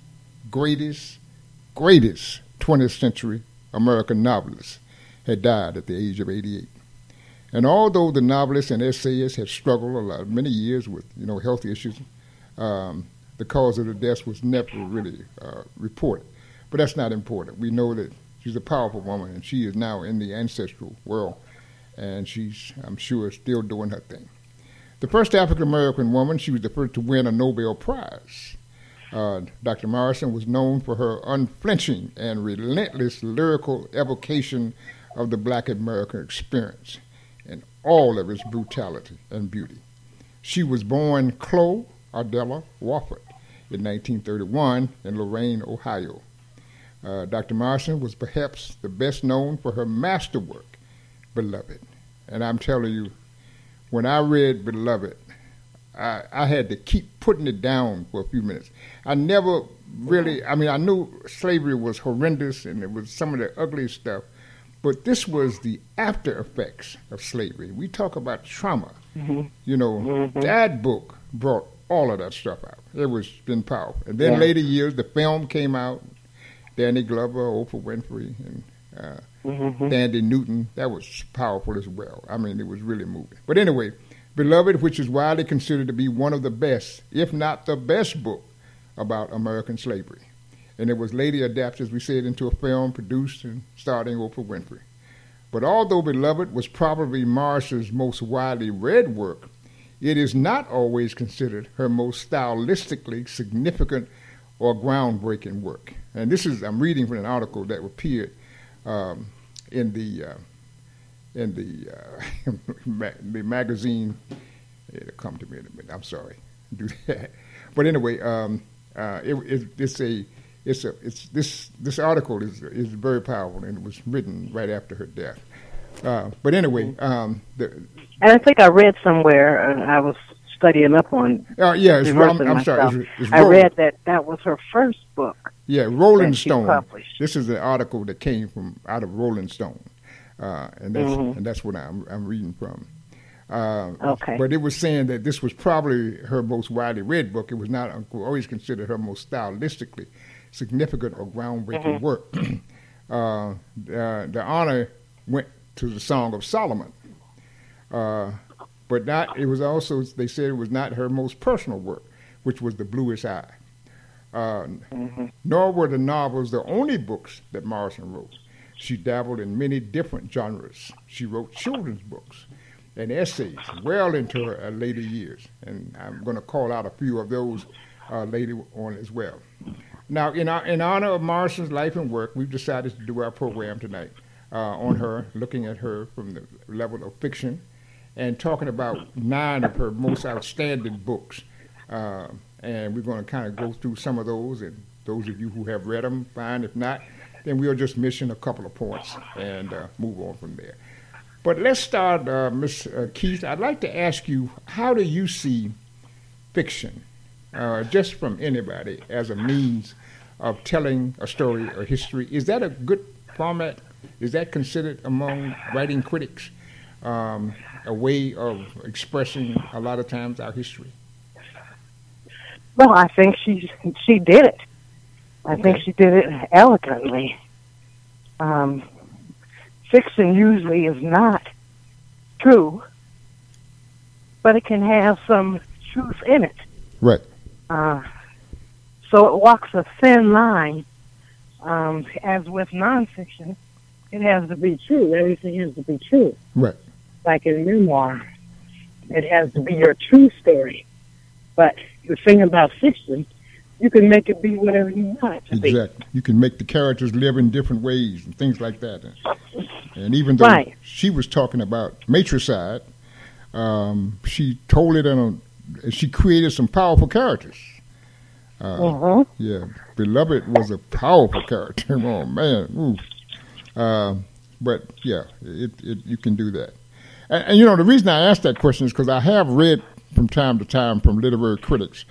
20th century American novelists, had died at the age of 88. And although the novelist and essayist had struggled many years with health issues, the cause of the death was never really reported. But that's not important. We know that she's a powerful woman, and she is now in the ancestral world, and she's, I'm sure, still doing her thing. The first African-American woman, she was the first to win a Nobel Prize. Dr. Morrison was known for her unflinching and relentless lyrical evocation of the Black American experience and all of its brutality and beauty. She was born Chloe Ardella Wofford in 1931 in Lorain, Ohio. Dr. Morrison was perhaps the best known for her masterwork, Beloved. And I'm telling you, when I read Beloved, I had to keep putting it down for a few minutes. I never really, I knew slavery was horrendous and it was some of the ugly stuff, but this was the after effects of slavery. We talk about trauma. That book brought all of that stuff out. It was been powerful. And then later years, the film came out, Danny Glover, Oprah Winfrey, and Dandy Newton. That was powerful as well. It was really moving. But anyway, Beloved, which is widely considered to be one of the best, if not the best book about American slavery. And it was later adapted, as we said, into a film produced and starring Oprah Winfrey. But although Beloved was probably Morrison's most widely read work, it is not always considered her most stylistically significant or groundbreaking work. And this is, I'm reading from an article that appeared in the magazine. It'll come to me in a minute. I'm sorry, do that. But anyway, this article is very powerful, and it was written right after her death. But anyway, and I think I read somewhere. I was studying up on. I'm sorry. I read that was her first book. Yeah, Rolling Stone. This is an article that came out of Rolling Stone, and that's what I'm reading from. Okay. But it was saying that this was probably her most widely read book. It was not always considered her most stylistically significant or groundbreaking work. The honor went to the Song of Solomon, but not. It was also, they said, it was not her most personal work, which was The Bluest Eye. Nor were the novels the only books that Morrison wrote. She dabbled in many different genres. She wrote children's books and essays well into her later years, and I'm going to call out a few of those later on as well. Now, in honor of Morrison's life and work, we've decided to do our program tonight on her, looking at her from the level of fiction and talking about 9 of her most outstanding books. And we're going to kind of go through some of those, and those of you who have read them, fine. If not, then we'll just mention a couple of points and move on from there. But let's start, Ms. Keith. I'd like to ask you, how do you see fiction just from anybody as a means of telling a story or history, is that a good format? Is that considered among writing critics a way of expressing a lot of times our history? Well, I think she did it. I think she did it elegantly. Fiction usually is not true, but it can have some truth in it. Right. So it walks a thin line. As with nonfiction, it has to be true. Everything has to be true. Right. Like in memoir, it has to be your true story. But the thing about fiction, you can make it be whatever you want it to be. Exactly. You can make the characters live in different ways and things like that. And even though she was talking about matricide, she told it she created some powerful characters. Yeah, Beloved was a powerful character. Oh man, but yeah, you can do that. And you know, the reason I asked that question is because I have read from time to time from literary critics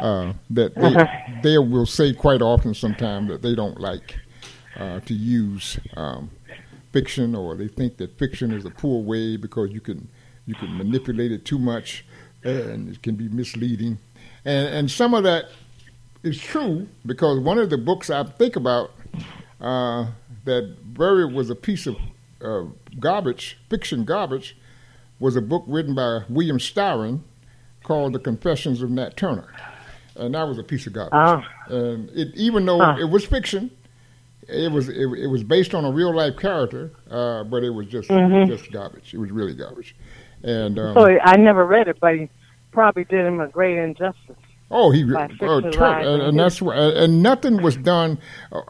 that they will say quite often sometimes that they don't like to use fiction, or they think that fiction is a poor way because you can manipulate it too much and it can be misleading. And some of that is true, because one of the books I think about that very was a piece of garbage, fiction garbage, was a book written by William Styron called The Confessions of Nat Turner. And that was a piece of garbage. And even though it was fiction, it was based on a real life character, but it was just garbage. It was really garbage. And so I never read it, but he probably did him a great injustice. Oh, and that's why, and nothing was done.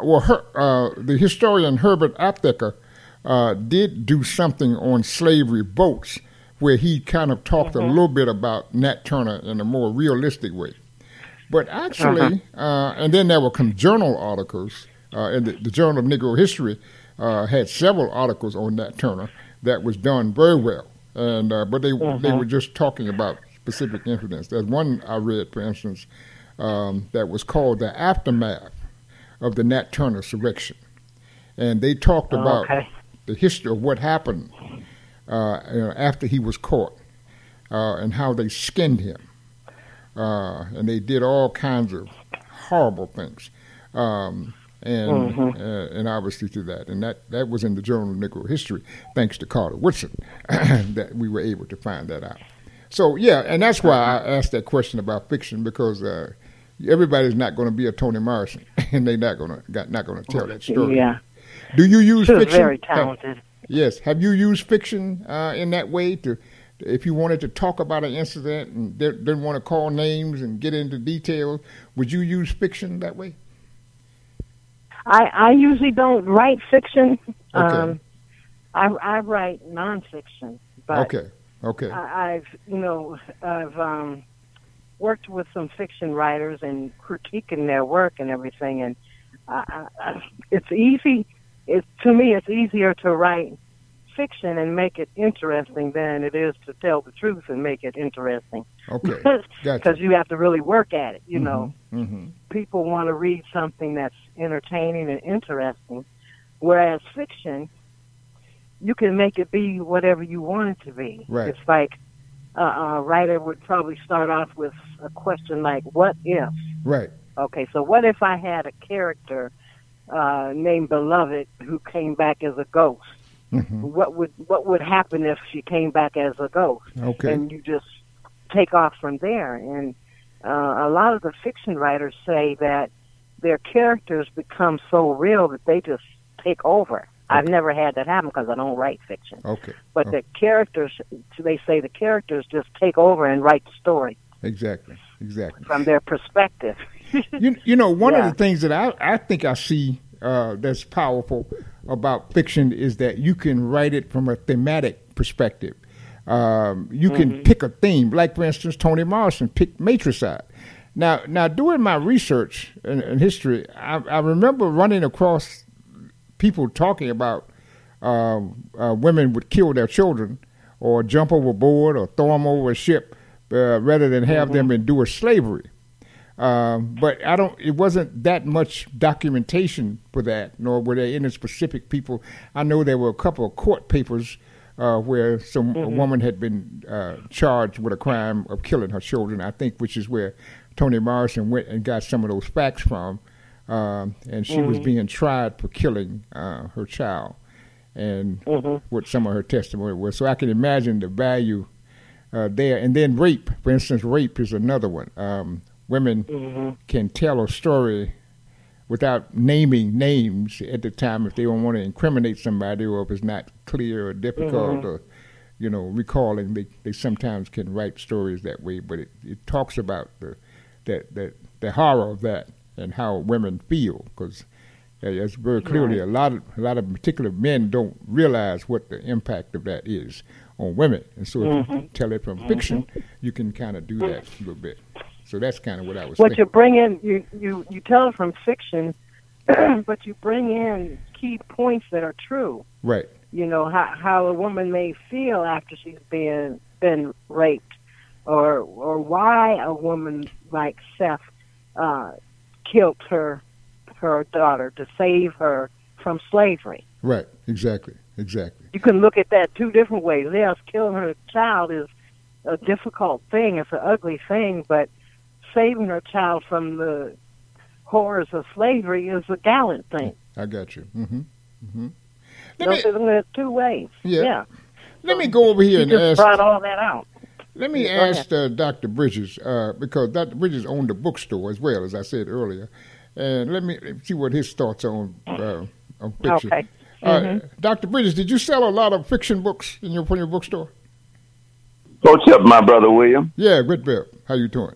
The historian Herbert Aptheker did do something on slavery boats, where he kind of talked a little bit about Nat Turner in a more realistic way. But actually, and then there were some journal articles, and the Journal of Negro History had several articles on Nat Turner that was done very well. And but they were just talking about specific incidents. There's one I read, for instance, that was called The Aftermath of the Nat Turner Surrection. And they talked about the history of what happened after he was caught and how they skinned him. And they did all kinds of horrible things. And obviously to that. And that was in the Journal of Negro History, thanks to Carter Woodson, that we were able to find that out. So, yeah, and that's why I asked that question about fiction, because everybody's not going to be a Toni Morrison, and they're not going to tell that story. Yeah. Do you use fiction? Very talented. Yes. Have you used fiction in that way if you wanted to talk about an incident and didn't want to call names and get into details, would you use fiction that way? I usually don't write fiction. Okay. I write nonfiction. But Okay. I've worked with some fiction writers and critiquing their work and everything, and it's easy. To me, it's easier to write fiction and make it interesting than it is to tell the truth and make it interesting. Okay, because you have to really work at it. You know, people want to read something that's entertaining and interesting, whereas fiction, you can make it be whatever you want it to be. Right. It's like a writer would probably start off with a question like, "What if?" Right. Okay, so what if I had a character named Beloved who came back as a ghost? What would happen if she came back as a ghost? Okay. And you just take off from there. And a lot of the fiction writers say that their characters become so real that they just take over. I've never had that happen because I don't write fiction. Okay. But the characters, they say the characters just take over and write the story. Exactly. From their perspective. You know, one of the things that I think I see that's powerful about fiction is that you can write it from a thematic perspective. You can pick a theme, like, for instance, Toni Morrison picked matricide. Now, doing my research in history, I remember running across people talking about women would kill their children or jump overboard or throw them over a ship rather than have them endure slavery. But it wasn't that much documentation for that, nor were there any specific people. I know there were a couple of court papers where a woman had been charged with a crime of killing her children, I think, which is where Toni Morrison went and got some of those facts from. And she was being tried for killing her child, and what some of her testimony was. So I can imagine the value there. And then rape, for instance, rape is another one. Women can tell a story without naming names at the time if they don't want to incriminate somebody, or if it's not clear or difficult or, recalling. They sometimes can write stories that way, but it talks about the horror of that and how women feel, because it's very clearly a lot of particular men don't realize what the impact of that is on women. And so if you tell it from fiction, you can kind of do that a little bit. So that's kind of what I was thinking. You bring in, you tell it from fiction, but you bring in key points that are true. Right. How a woman may feel after she's been raped, or why a woman like Seth killed her daughter to save her from slavery. Right. Exactly. You can look at that two different ways. Yes, killing her child is a difficult thing. It's an ugly thing, but saving her child from the horrors of slavery is a gallant thing. I got you. There's two ways. Yeah. Let me go over here and ask. Brought all that out. Let me ask Dr. Bridges, because Dr. Bridges owned a bookstore as well, as I said earlier, and let me see what his thoughts on fiction. Okay. Dr. Bridges, did you sell a lot of fiction books in your bookstore? What's up, my brother William? Yeah, good, Bill. How you doing?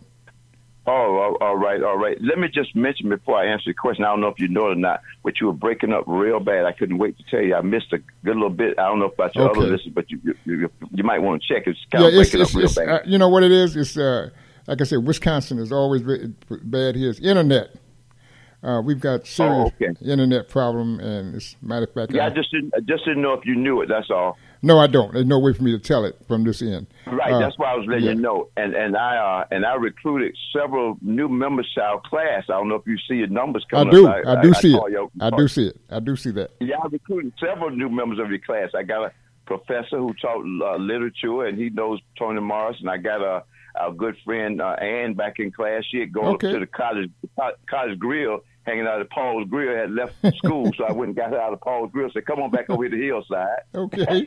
Oh, all right. Let me just mention before I answer the question, I don't know if you know it or not, but you were breaking up real bad. I couldn't wait to tell you. I missed a good little bit. I don't know about your other listeners, but you might want to check. It's kind of breaking up real bad. You know what it is? It's, like I said, Wisconsin is always bad here. It's internet. We've got serious internet problem, and as a matter of fact, I just didn't know if you knew it. That's all. No, I don't. There's no way for me to tell it from this end. Right, that's why I was letting you know. And I recruited several new members to our class. I don't know if you see your numbers coming up. I do see it. I do see it. I do see that. Yeah, I recruited several new members of your class. I got a professor who taught literature, and he knows Toni Morrison. I got our good friend Ann back in class. She had gone to the college grill, hanging out at Paul's Grill, had left school, so I went and got her out of Paul's Grill. Said, "Come on back over here to Hillside." Okay.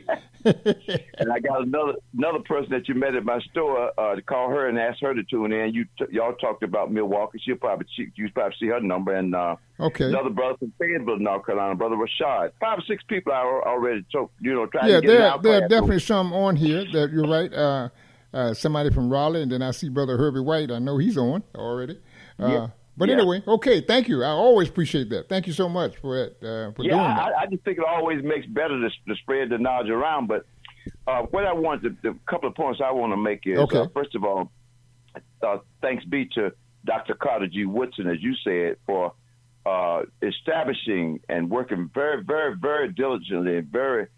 And I got another person that you met at my store to call her and ask her to tune in. Y'all talked about Milwaukee. You probably see her number. And another brother from Fayetteville, North Carolina, Brother Rashad. 5 or 6 people I already trying to get in our class. There are definitely some on here. That you're right. Somebody from Raleigh, and then I see Brother Herbie White. I know he's on already. But anyway, okay, thank you. I always appreciate that. Thank you so much for doing that. I just think it always makes better to spread the knowledge around. But what I want, the couple of points I want to make is, first of all, thanks be to Dr. Carter G. Woodson, as you said, for establishing and working very, very, very diligently and very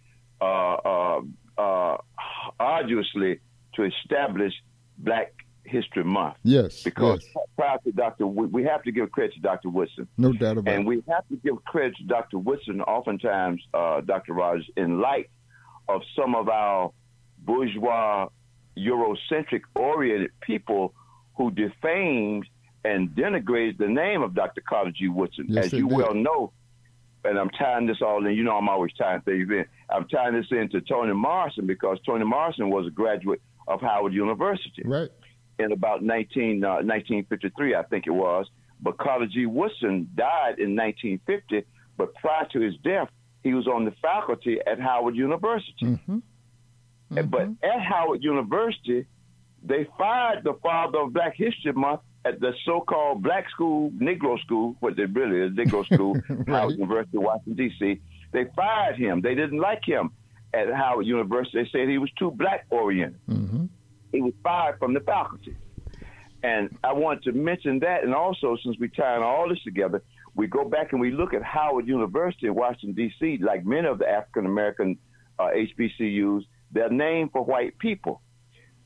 arduously to establish Black History Month. Yes. Because prior to we have to give credit to Dr. Woodson. No doubt about it. And we have to give credit to Dr. Woodson oftentimes, Dr. Rogers, in light of some of our bourgeois, Eurocentric oriented people who defamed and denigrated the name of Dr. Carter G. Woodson. Yes, as you well know, and I'm tying this all in, I'm always tying things in. I'm tying this into Toni Morrison because Toni Morrison was a graduate of Howard University. Right. In about 1953, I think it was. But Carter G. Woodson died in 1950, but prior to his death, he was on the faculty at Howard University. Mm-hmm. Mm-hmm. But at Howard University, they fired the father of Black History Month at the so-called black school, Negro school, what they really is, Negro school, right. Howard University, Washington, D.C. They fired him. They didn't like him at Howard University. They said he was too black-oriented. Mm-hmm. He was fired from the faculty. And I want to mention that, and also, since we're tying all this together, we go back and we look at Howard University in Washington, D.C., like many of the African-American HBCUs, they're named for white people.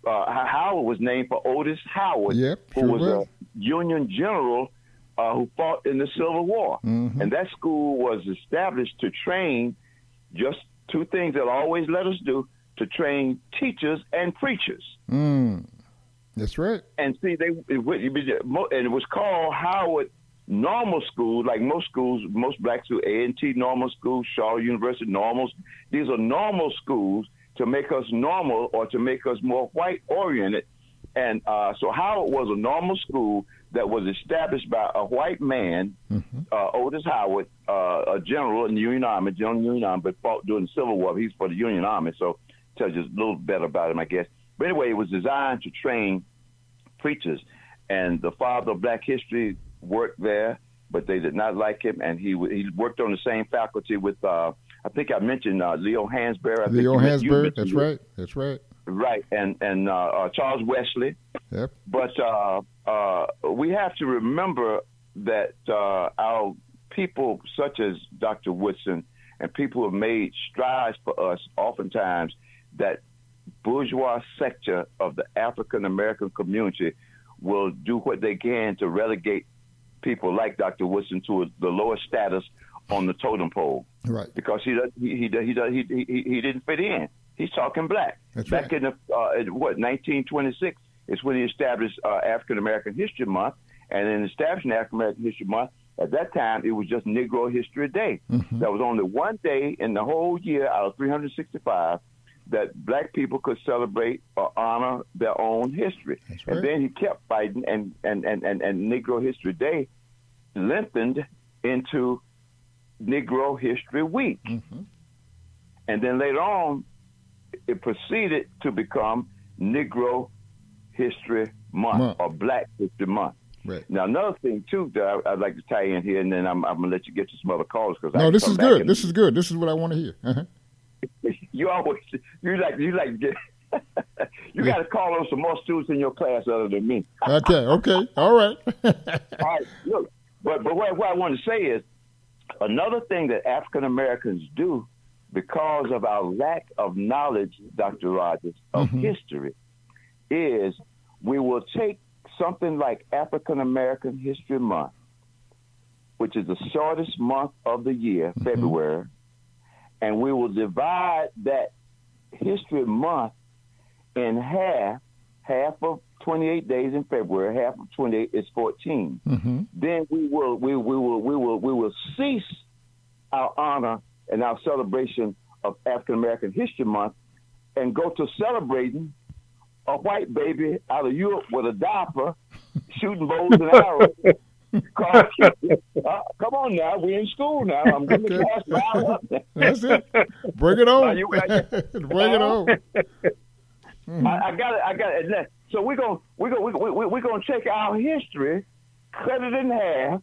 Howard was named for Otis Howard, who was a Union general who fought in the Civil War. Mm-hmm. And that school was established to train just two things they'll always let us do, to train teachers and preachers. That's right. And see, and it was called Howard Normal School, like most schools, most black schools, A&T Normal School, Shaw University Normals. These are normal schools to make us normal or to make us more white-oriented. And so Howard was a normal school that was established by a white man, Otis Howard, a general in the Union Army, but fought during the Civil War. He's for the Union Army, so tells you a little better about him, I guess. But anyway, it was designed to train preachers. And the father of black history worked there, but they did not like him. And he worked on the same faculty with, I think I mentioned Leo Hansberry. Leo Hansberry, that's right. That's right. Right, and Charles Wesley. Yep. But we have to remember that our people, such as Dr. Woodson, and people who have made strides for us, oftentimes that bourgeois sector of the African American community will do what they can to relegate people like Dr. Woodson to the lowest status on the totem pole. Right. Because he didn't fit in. He's talking black. That's Back right. in 1926 is when he established African American History Month, and in establishing African American History Month, at that time it was just Negro History Day. There was only one day in the whole year out of 365 that black people could celebrate or honor their own history. That's right. And then he kept fighting, and Negro History Day lengthened into Negro History Week. And then later on, it proceeded to become Negro History Month or Black History Month. Right. Now, another thing, too, that I'd like to tie in here, and then I'm going to let you get to some other calls. No, this is good. This is good. This is what I want to hear. You got to call on some more students in your class other than me. Okay, all right. All right, look, but what I want to say is another thing that African Americans do, because of our lack of knowledge, Dr. Rogers, of history, is we will take something like African American History Month, which is the shortest month of the year, February, and we will divide that History Month in half of 28 days in February, half of 28 is 14. Then we will cease our honor and our celebration of African American History Month and go to celebrating a white baby out of Europe with a diaper shooting bows and arrows. Come on now, we're in school now. I'm going to class now. That's it. Bring it on. Bring it on. I got it. So we're gonna take our history, cut it in half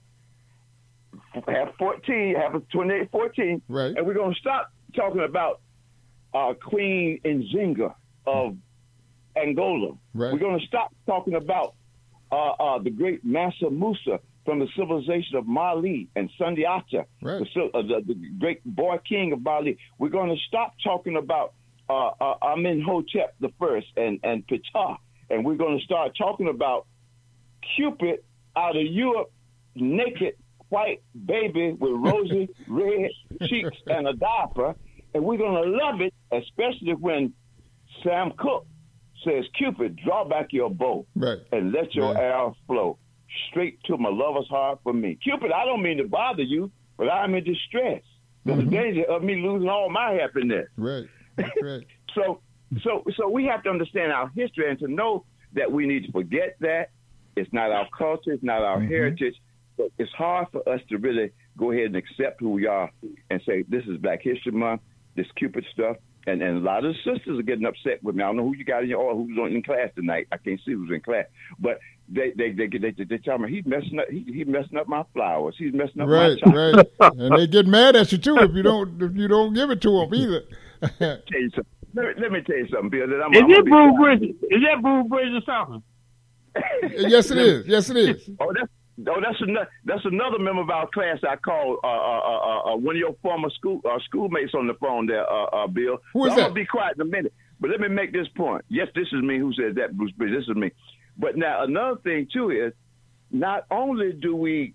14, half of 28, 14, right, and we're gonna stop talking about Queen Nzinga of Angola. Right. We're gonna stop talking about the great Mansa Musa from the civilization of Mali and Sundiata, right, the great boy king of Mali. We're going to stop talking about Amenhotep I and Ptah, and we're going to start talking about Cupid out of Europe, naked white baby with rosy red cheeks and a diaper, and we're going to love it, especially when Sam Cooke says, Cupid, draw back your bow and let your arrow flow straight to my lover's heart for me. Cupid, I don't mean to bother you, but I'm in distress. There's a danger of me losing all my happiness. Right. Right. So we have to understand our history and to know that we need to forget that. It's not our culture. It's not our heritage. But it's hard for us to really go ahead and accept who we are and say, this is Black History Month, this Cupid stuff. And a lot of the sisters are getting upset with me. I don't know who you got in your who's in class tonight. I can't see who's in class, but they tell me he's messing up my flowers. He's messing up my chocolate. Right. And they get mad at you too if you don't give it to them either. Let me tell you something, Bill. Is that Boo Bridges talking? Yes, it is. Yes, it is. Oh, Oh, that's another member of our class I called one of your former schoolmates on the phone there, Bill. Who is I'm that? going to be quiet in a minute. But let me make this point. Yes, this is me who said that, Bruce, but this is me. But now another thing, too, is not only do we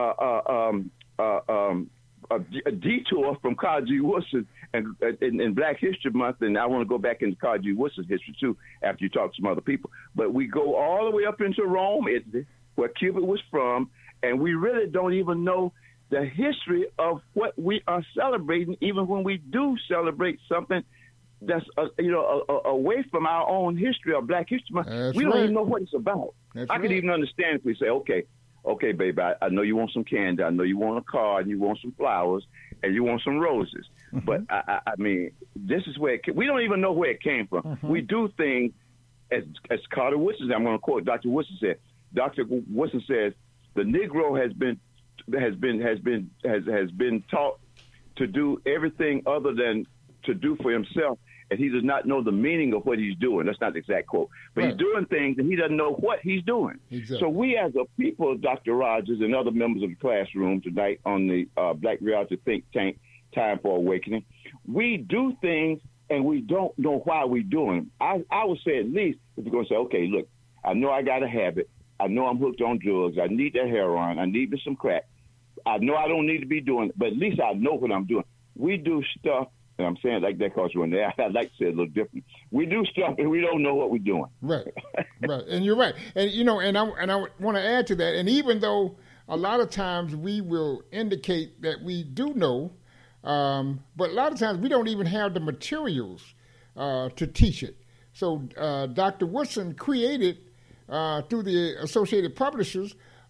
a detour from Carter G. Woodson and in Black History Month, and I want to go back into Carter G. Woodson's history, too, after you talk to some other people. But we go all the way up into Rome, Italy, where Cuba was from, and we really don't even know the history of what we are celebrating, even when we do celebrate something that's away from our own history of Black History Month. We don't even know what it's about. I could even understand if we say, okay, baby, I know you want some candy, I know you want a card, and you want some flowers, and you want some roses. Mm-hmm. But I mean, this is where we don't even know where it came from. Mm-hmm. We do things as Carter Woodson. I'm going to quote Dr. Woodson said. Dr. Woodson says the Negro has been taught to do everything other than to do for himself, and he does not know the meaning of what he's doing. That's not the exact quote, but He's doing things and he doesn't know what he's doing. Exactly. So we, as a people, Dr. Rogers and other members of the classroom tonight on the Black Reality Think Tank, Time for Awakening, we do things and we don't know why we're doing them. I would say at least if you're going to say, okay, look, I know I got a habit. I know I'm hooked on drugs. I need that heroin. I need me some crack. I know I don't need to be doing it, but at least I know what I'm doing. We do stuff, and I'm saying it like that because when I'd like to say it a little different. We do stuff and we don't know what we're doing. Right, right, and you're right. And and I want to add to that. And even though a lot of times we will indicate that we do know, but a lot of times we don't even have the materials to teach it. So Dr. Woodson created, through the Associated Publishers,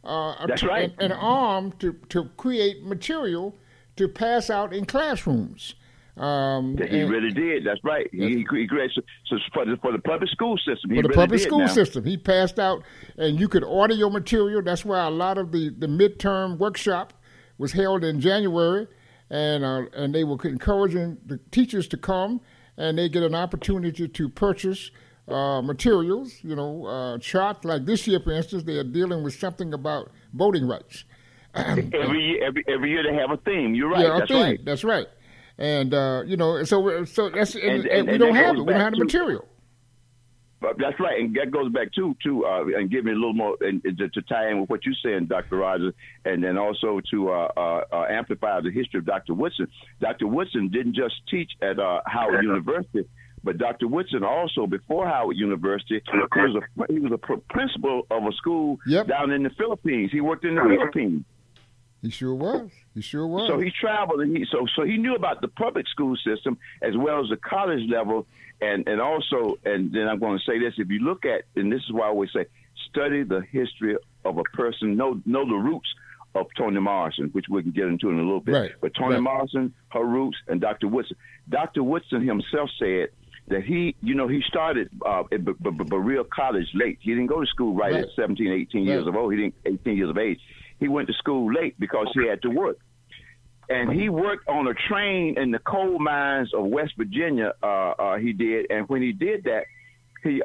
an arm to create material to pass out in classrooms. He really did. That's right. He created for the public school system. For the public school system, he passed out, and you could order your material. That's why a lot of the midterm workshop was held in January, and they were encouraging the teachers to come, and they get an opportunity to purchase materials, charts. Like this year, for instance, they are dealing with something about voting rights. Every year they have a theme. You're right. Yeah, right. That's right. And so that's and we don't have it. We don't have the material. That's right, and that goes back to and give me a little more to tie in with what you're saying, Dr. Rogers, and then also to amplify the history of Dr. Woodson. Dr. Woodson didn't just teach at Howard University. But Dr. Woodson also, before Howard University, he was a principal of a school down in the Philippines. He worked in the Philippines. He sure was. So he traveled, and so he knew about the public school system as well as the college level, and then I'm going to say this: if you look at, and this is why I always say, study the history of a person, know the roots of Toni Morrison, which we can get into in a little bit. Right. But Toni Morrison, her roots, and Dr. Woodson. Dr. Woodson himself said that he started at Berea College late. He didn't go to school right at 17, 18 years of old. He didn't 18 years of age. He went to school late because he had to work. And he worked on a train in the coal mines of West Virginia, he did. And when he did that, he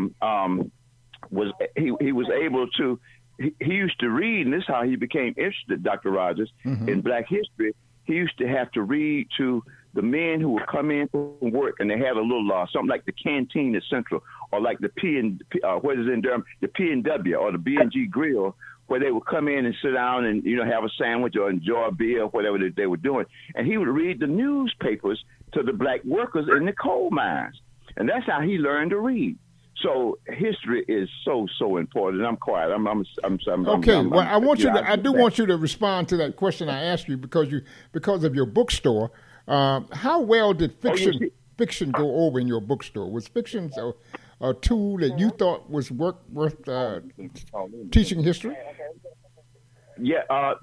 was able to, he used to read, and this is how he became interested, Dr. Rogers, in Black history. He used to have to read to the men who would come in from work, and they had a little something like the Canteen at Central, or like the what is in Durham, the P&W or the B&G Grill, where they would come in and sit down and have a sandwich or enjoy a beer or whatever they were doing, and he would read the newspapers to the black workers in the coal mines, and that's how he learned to read. So history is so important. I'm quiet. I'm okay. Well, I want you to respond to that question I asked you because of your bookstore. How well did fiction go over in your bookstore? Was fiction a tool that you thought was worth teaching history? Yeah,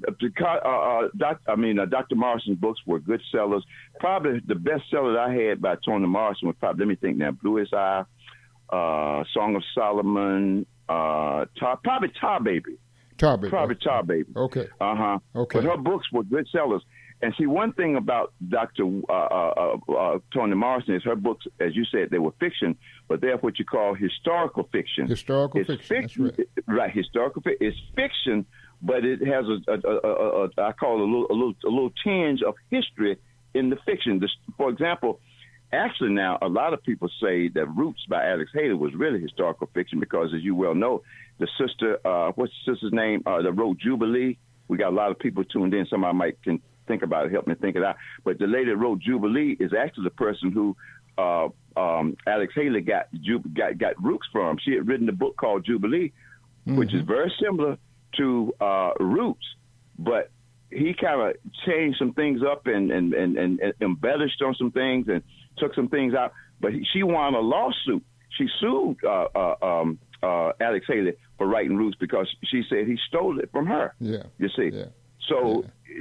Dr. Morrison's books were good sellers. Probably the best seller that I had by Toni Morrison was let me think now, Bluest Eye, Song of Solomon, probably Tar Baby. Probably Tar Baby. Okay. Okay. But her books were good sellers. And see, one thing about Dr. Toni Morrison is her books, as you said, they were fiction, but they're what you call historical fiction. Historical fiction. That's right. Right, historical fiction. It's fiction but it has I call it a little tinge of history in the fiction. For example, actually now a lot of people say that Roots by Alex Haley was really historical fiction because, as you well know, the sister, what's the sister's name, that wrote Jubilee. We got a lot of people tuned in. Somebody might can think about it, help me think it out. But the lady that wrote Jubilee is actually the person who Alex Haley got Roots from. She had written a book called Jubilee, which is very similar to Roots, but he kind of changed some things up and embellished on some things and took some things out. But she won a lawsuit. She sued Alex Haley for writing Roots because she said he stole it from her. Yeah, you see. Yeah. So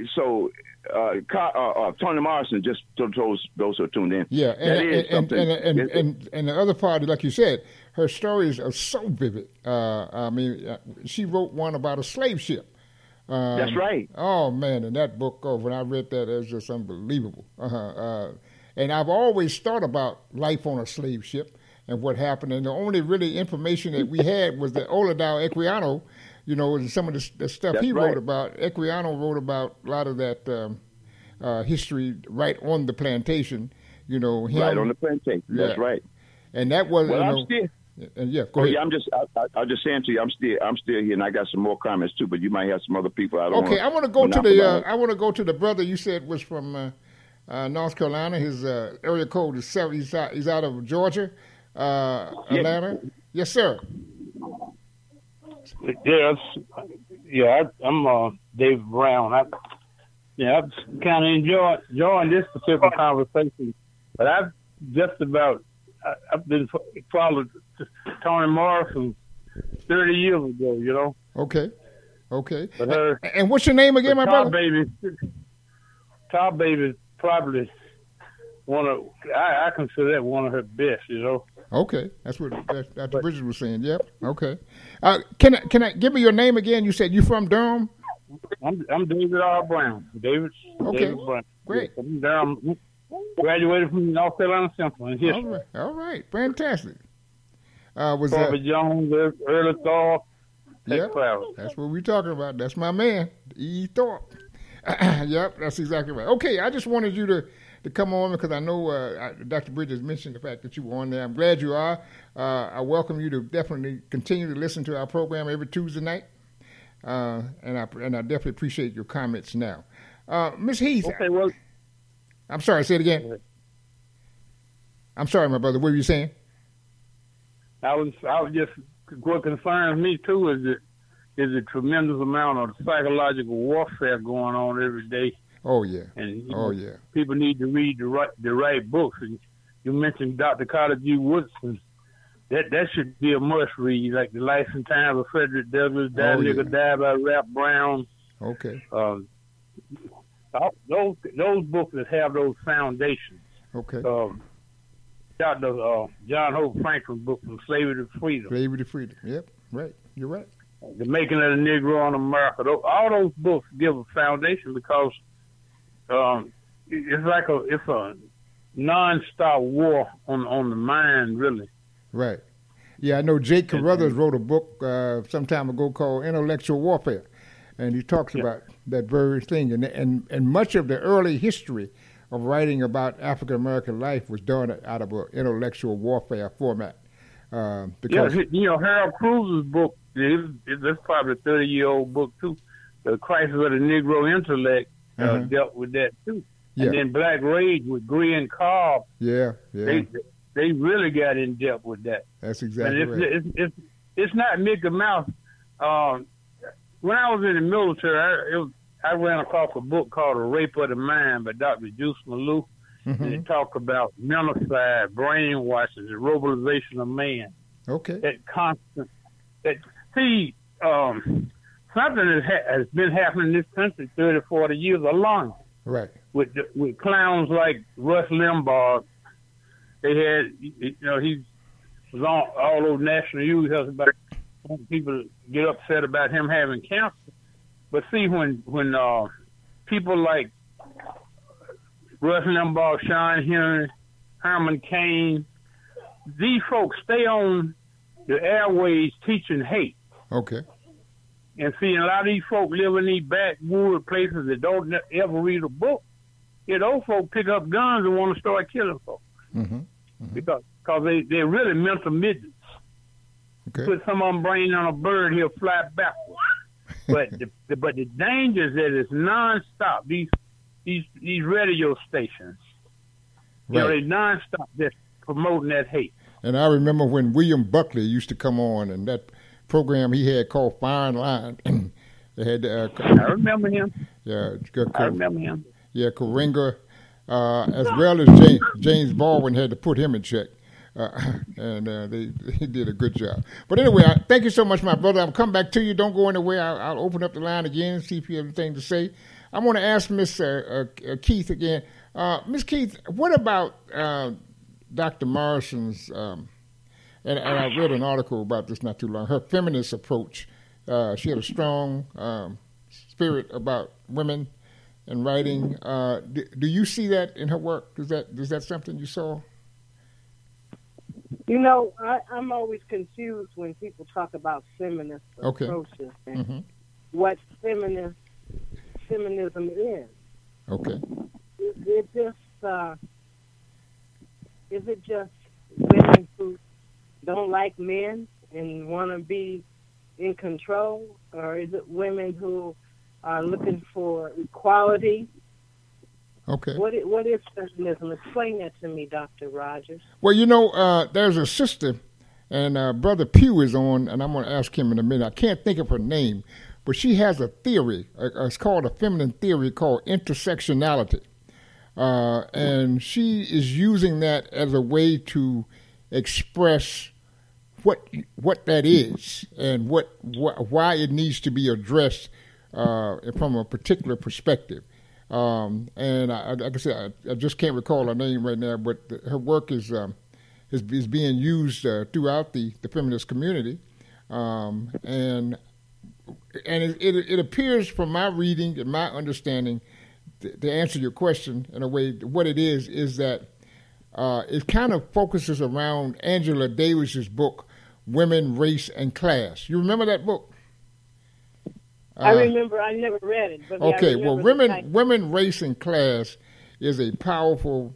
Toni Morrison, just to those who are tuned in. Yeah, and the other part, like you said, her stories are so vivid. I mean, she wrote one about a slave ship. That's right. Oh man, and that book, when I read that, it was just unbelievable. And I've always thought about life on a slave ship and what happened. And the only really information that we had was that Olaudah Equiano, and some of the stuff he wrote about. Equiano wrote about a lot of that history right on the plantation. Right on the plantation. Yeah. That's right. And that was. Well, I'm still. Go ahead. Yeah, I'm just saying to you, I'm still here, and I got some more comments too. But you might have some other people. I want to go to the brother you said was from North Carolina. His area code is 7. He's out of Georgia, Atlanta. Yes, sir. Yes, I'm David Brown. I've kind of enjoying this particular conversation, but I've been followed Toni Morrison 30 years ago. Okay. But and what's your name again, my brother? Top Baby probably I consider that one of her best. Okay, that's what Dr. Bridges was saying. Yep. Okay. Can I give me your name again? You said you from Durham. I'm David R. Brown. David Brown. Great. From Durham. Graduated from North Carolina Central in history. All right. Fantastic. Was Corbett Jones, Early Thorpe. Yep. That's what we're talking about. That's my man, E. Thorpe. Yep, that's exactly right. Okay, I just wanted you to come on because I know Dr. Bridges mentioned the fact that you were on there. I'm glad you are. I welcome you to definitely continue to listen to our program every Tuesday night, and I definitely appreciate your comments now. Ms. Heath. Okay, well. I'm sorry, say it again. I'm sorry, my brother. What were you saying? I was just, what concerns me too is the tremendous amount of psychological warfare going on every day. Oh yeah. And yeah. People need to read the right books. And you mentioned Dr. Carter G. Woodson. That should be a must read, like The Life and Times of Frederick Douglass, Die Nigga Die by Rap Brown. Okay. Those books that have those foundations. Okay. Dr. John Hope Franklin's book, From Slavery to Freedom. Slavery to Freedom. Yep. Right. You're right. The Making of the Negro in America. All those books give a foundation because it's a non-stop war on the mind, really. Right. Yeah, I know Jake Carruthers wrote a book some time ago called Intellectual Warfare, and he talks about that very thing. And much of the early history of writing about African American life was done out of an intellectual warfare format. Because Harold Cruz's book, that's probably a 30-year-old book too. The Crisis of the Negro Intellect dealt with that too. And then Black Rage with Gree and Cobb. Yeah. They really got in depth with that. That's exactly right. It's not Mickey Mouse. When I was in the military, I ran across a book called The Rape of the Mind by Dr. Juice Malou. And it talked about menticide, brainwashing, the robotization of man. Okay. That constant. Something has been happening in this country 30, 40 years alone. Right. With clowns like Rush Limbaugh. They had, he was on all those national news about people get upset about him having cancer. But see, when people like Rush Limbaugh, Sean Henry, Herman Cain, these folks stay on the airways teaching hate. Okay. And seeing a lot of these folk live in these backwood places that don't ever read a book, those folk pick up guns and want to start killing folks. Mm-hmm. Mm-hmm. Because they're really mental midgets. Okay. Put some of them brain on a bird, he'll fly backwards. But the danger is that it's nonstop. These radio stations, right. They nonstop just promoting that hate. And I remember when William Buckley used to come on, and that program he had called Fire and Line. They had. I remember him. Yeah, I remember him. Yeah, Karenga, as well as James Baldwin had to put him in check. And he did a good job. But anyway, thank you so much, my brother. I'll come back to you. Don't go anywhere. I'll open up the line again and see if you have anything to say. I want to ask Miss Keith again. Miss Keith, what about Dr. Morrison's, and I read an article about this not too long, her feminist approach. She had a strong spirit about women and writing. Do you see that in her work? Is that something you saw? I'm always confused when people talk about feminist approaches and what feminism is. Okay. Is it just women who don't like men and want to be in control, or is it women who are looking for equality? Okay. What is feminism? Explain that to me, Dr. Rogers. Well, there's a sister, and Brother Pugh is on, and I'm going to ask him in a minute. I can't think of her name, but she has a theory. It's called a feminine theory called intersectionality. And she is using that as a way to express what that is and why it needs to be addressed from a particular perspective. And like I said, I just can't recall her name right now, but her work is being used throughout the feminist community, and it appears from my reading and my understanding, to answer your question in a way, what it is that it kind of focuses around Angela Davis's book, Women, Race, and Class. You remember that book? I remember. I never read it. But okay, well, Women, Race, and Class is a powerful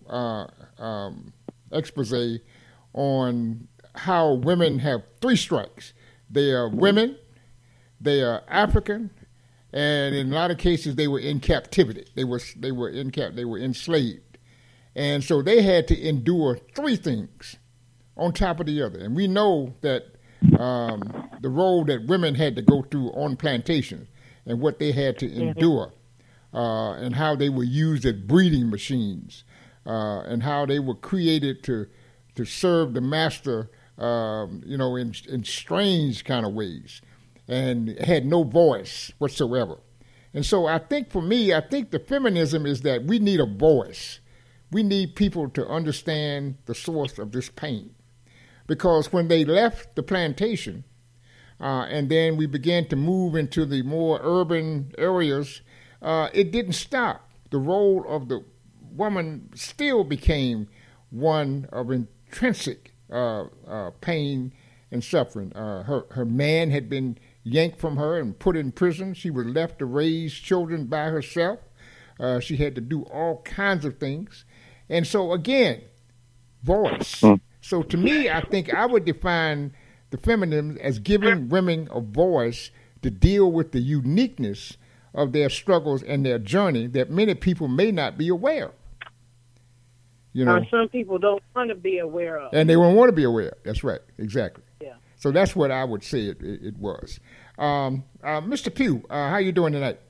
expose on how women have three strikes. They are women, they are African, and in a lot of cases they were in captivity. They were enslaved, and so they had to endure three things on top of the other. And we know that the role that women had to go through on plantations and what they had to endure, and how they were used as breeding machines, and how they were created to serve the master, in strange kind of ways, and had no voice whatsoever. And so I think the feminism is that we need a voice. We need people to understand the source of this pain. Because when they left the plantation, and then we began to move into the more urban areas, it didn't stop. The role of the woman still became one of intrinsic pain and suffering. Her man had been yanked from her and put in prison. She was left to raise children by herself. She had to do all kinds of things. And so, again, voice. So to me, I think I would define the feminism as giving women a voice to deal with the uniqueness of their struggles and their journey that many people may not be aware of. Some people don't want to be aware of. And they won't want to be aware. That's right. Exactly. Yeah. So that's what I would say it was. Mr. Pugh, how you doing tonight?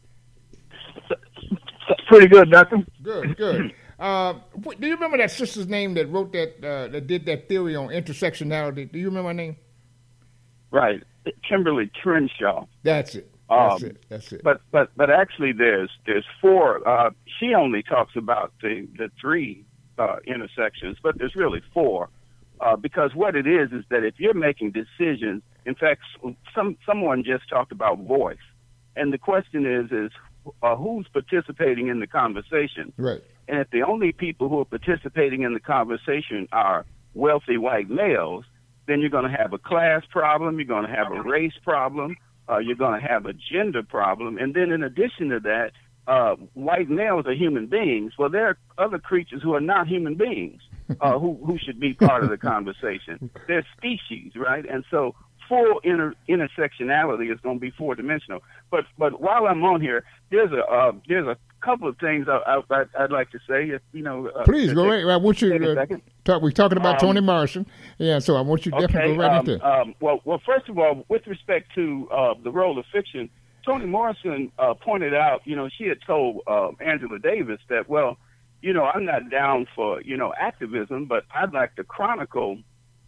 Pretty good, Doctor. Good. Do you remember that sister's name that wrote that did that theory on intersectionality? Do you remember her name? Right, Kimberly Crenshaw. That's it. That's it. But actually, there's four. She only talks about the three intersections, but there's really four. Because what it is that if you're making decisions, in fact, someone just talked about voice, and the question is who's participating in the conversation? Right. And if the only people who are participating in the conversation are wealthy white males, then you're going to have a class problem, you're going to have a race problem, you're going to have a gender problem. And then in addition to that, white males are human beings. Well, there are other creatures who are not human beings who should be part of the conversation. They're species, right? And so full intersectionality is going to be four-dimensional. But while I'm on here, there's a couple of things I'd like to say. If, please go ahead. I want you to talk. We're talking about Toni Morrison, so I want you to definitely go right into it. Well, first of all, with respect to the role of fiction, Toni Morrison pointed out, she had told Angela Davis that, well, I'm not down for activism, but I'd like to chronicle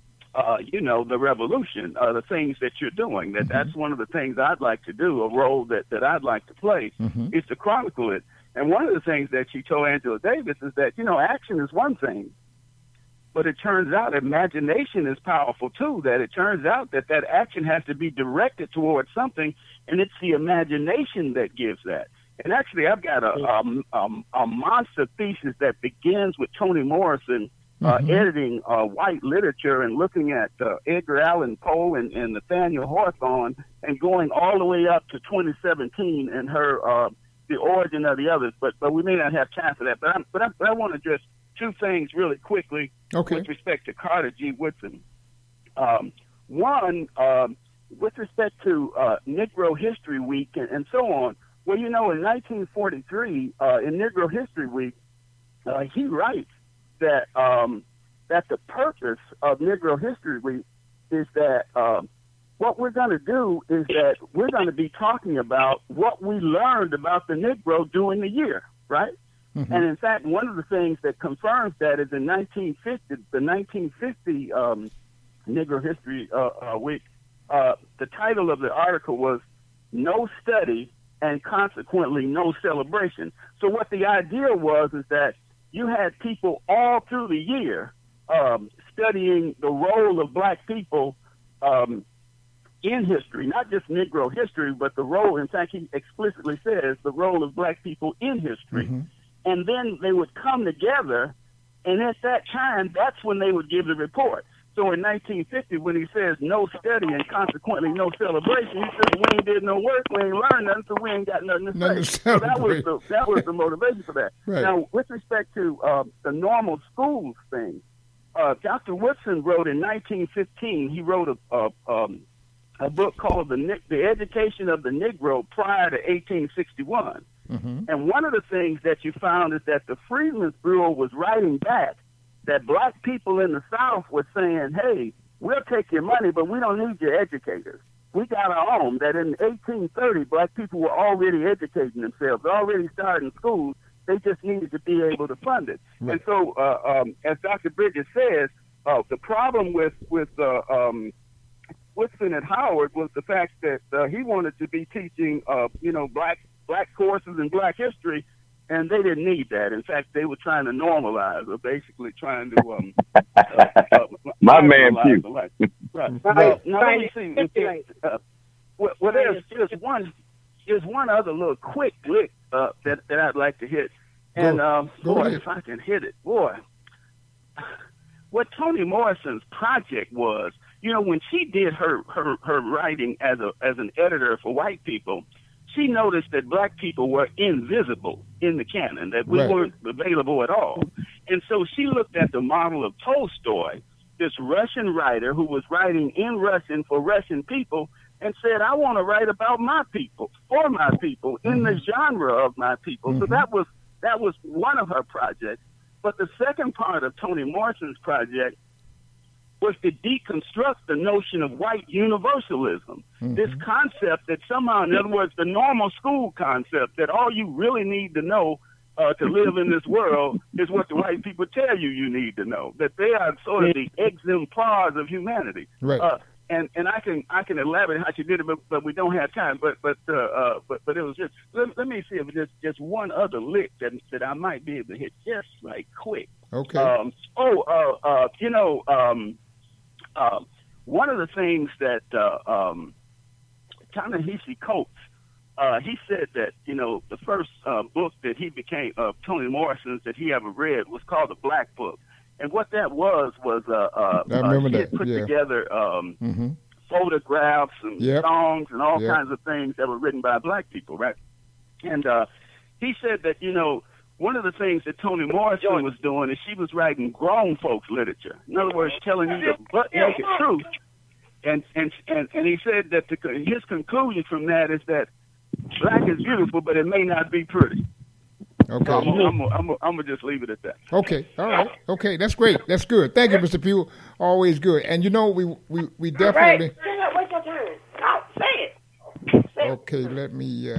the revolution, the things that you're doing. That's one of the things I'd like to do, a role that I'd like to play, is to chronicle it. And one of the things that she told Angela Davis is that, action is one thing, but it turns out imagination is powerful too, that it turns out that action has to be directed towards something, and it's the imagination that gives that. And actually, I've got a monster thesis that begins with Toni Morrison editing white literature and looking at Edgar Allan Poe and Nathaniel Hawthorne and going all the way up to 2017 and her The Origin of the Others. But we may not have time for that. But I want to address two things really quickly with respect to Carter G. Woodson. One, with respect to Negro History Week and so on. Well, in 1943, in Negro History Week, he writes that the purpose of Negro History Week is that what we're going to do is that we're going to be talking about what we learned about the Negro during the year, right? Mm-hmm. And in fact, one of the things that confirms that is in the 1950 Negro History Week, the title of the article was "No Study and Consequently No Celebration." So what the idea was is that you had people all through the year studying the role of black people in history, not just Negro history, but the role, in fact, he explicitly says the role of black people in history. Mm-hmm. And then they would come together, and at that time, that's when they would give the report. So in 1950, when he says no study and consequently no celebration, he says we ain't did no work, we ain't learned nothing, so we ain't got nothing to say. So that was the motivation for that. Right. Now, with respect to the normal schools thing, Dr. Woodson wrote in 1915. He wrote a book called The Education of the Negro Prior to 1861. Mm-hmm. And one of the things that you found is that the Freedmen's Bureau was writing back that black people in the South were saying, hey, we'll take your money, but we don't need your educators. We got our own. That in 1830, black people were already educating themselves, already starting schools. They just needed to be able to fund it. Right. And so, as Dr. Bridges says, the problem with Woodson at Howard was the fact that he wanted to be teaching, black courses in black history, and they didn't need that. In fact, they were trying to normalize, or basically trying to my man Pugh. Right. Now let me see. There's one other little quick lick that I'd like to hit, and boy, if I can hit it, boy, what Toni Morrison's project was. When she did her writing as an editor for white people, she noticed that black people were invisible in the canon, that we weren't available at all. And so she looked at the model of Tolstoy, this Russian writer who was writing in Russian for Russian people, and said, I want to write about my people, for my people, in the genre of my people. Mm-hmm. So that was one of her projects. But the second part of Toni Morrison's project was to deconstruct the notion of white universalism. Mm-hmm. This concept that somehow, in other words, the normal school concept that all you really need to know to live in this world is what the white people tell you need to know, that they are sort of the exemplars of humanity. Right. And I can elaborate how she did it, but we don't have time. But it was just let me see if it's just one other lick that I might be able to hit just like quick. Okay. One of the things that Ta-Nehisi Coates, he said that the first book that he became Toni Morrison's that he ever read was called The Black Book. And what that was he had put together photographs and songs and all kinds of things that were written by black people, right? And he said that, one of the things that Toni Morrison was doing is she was writing grown folks literature. In other words, telling you the butt-naked truth. And he said that his conclusion from that is that black is beautiful, but it may not be pretty. Okay. So I'm gonna just leave it at that. Okay. All right. Okay. That's great. That's good. Thank you, Mr. Pugh. Always good. And we definitely. Right. Wait your turn. Now, say it. Okay. Let me.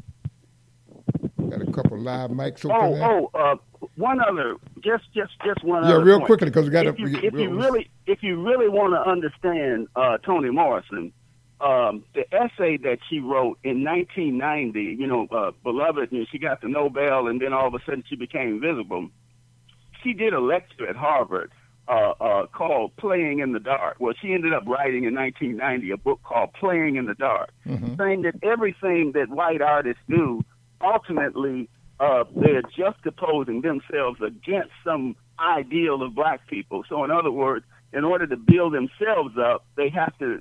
Got a couple live mics open there. One other, just one. Yeah, other real point. quickly because we got to. If you really want to understand Toni Morrison. The essay that she wrote in 1990, Beloved, she got the Nobel, and then all of a sudden she became visible. She did a lecture at Harvard called Playing in the Dark. Well, she ended up writing in 1990 a book called Playing in the Dark, saying that everything that white artists do, ultimately, they're juxtaposing themselves against some ideal of black people. So, in other words, in order to build themselves up, they have to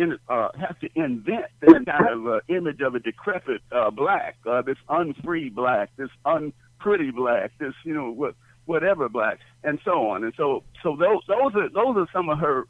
invent this kind of image of a decrepit black, this unfree black, this unpretty black, this whatever black, and so on. And so those are some of her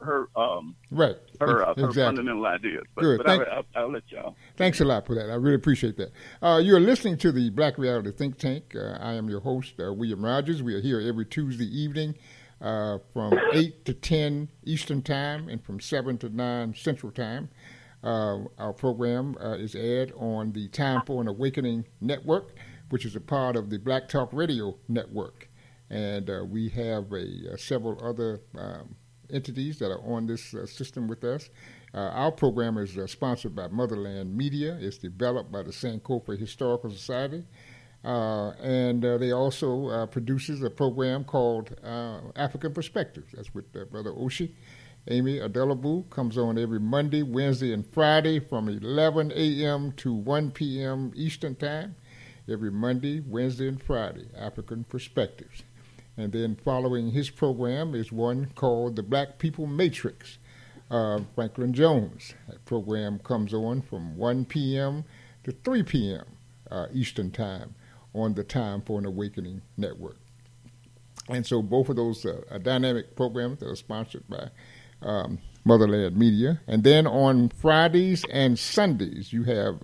fundamental ideas. Good. I'll let y'all. Thanks a lot for that. I really appreciate that. You're listening to the Black Reality Think Tank. I am your host, William Rogers. We are here every Tuesday evening. From 8 to 10 Eastern Time and from 7 to 9 Central Time. Our program is aired on the Time for an Awakening Network, which is a part of the Black Talk Radio Network. And we have several other entities that are on this system with us. Our program is sponsored by Motherland Media. It's developed by the Sankofa Historical Society. And they also produces a program called African Perspectives. That's with Brother Oshi. Amy Adelabu comes on every Monday, Wednesday, and Friday from 11 a.m. to 1 p.m. Eastern Time. Every Monday, Wednesday, and Friday, African Perspectives. And then following his program is one called The Black People Matrix, Franklin Jones. That program comes on from 1 p.m. to 3 p.m. Eastern Time on the Time for an Awakening Network. And so both of those are dynamic programs that are sponsored by Motherland Media. And then on Fridays and Sundays, you have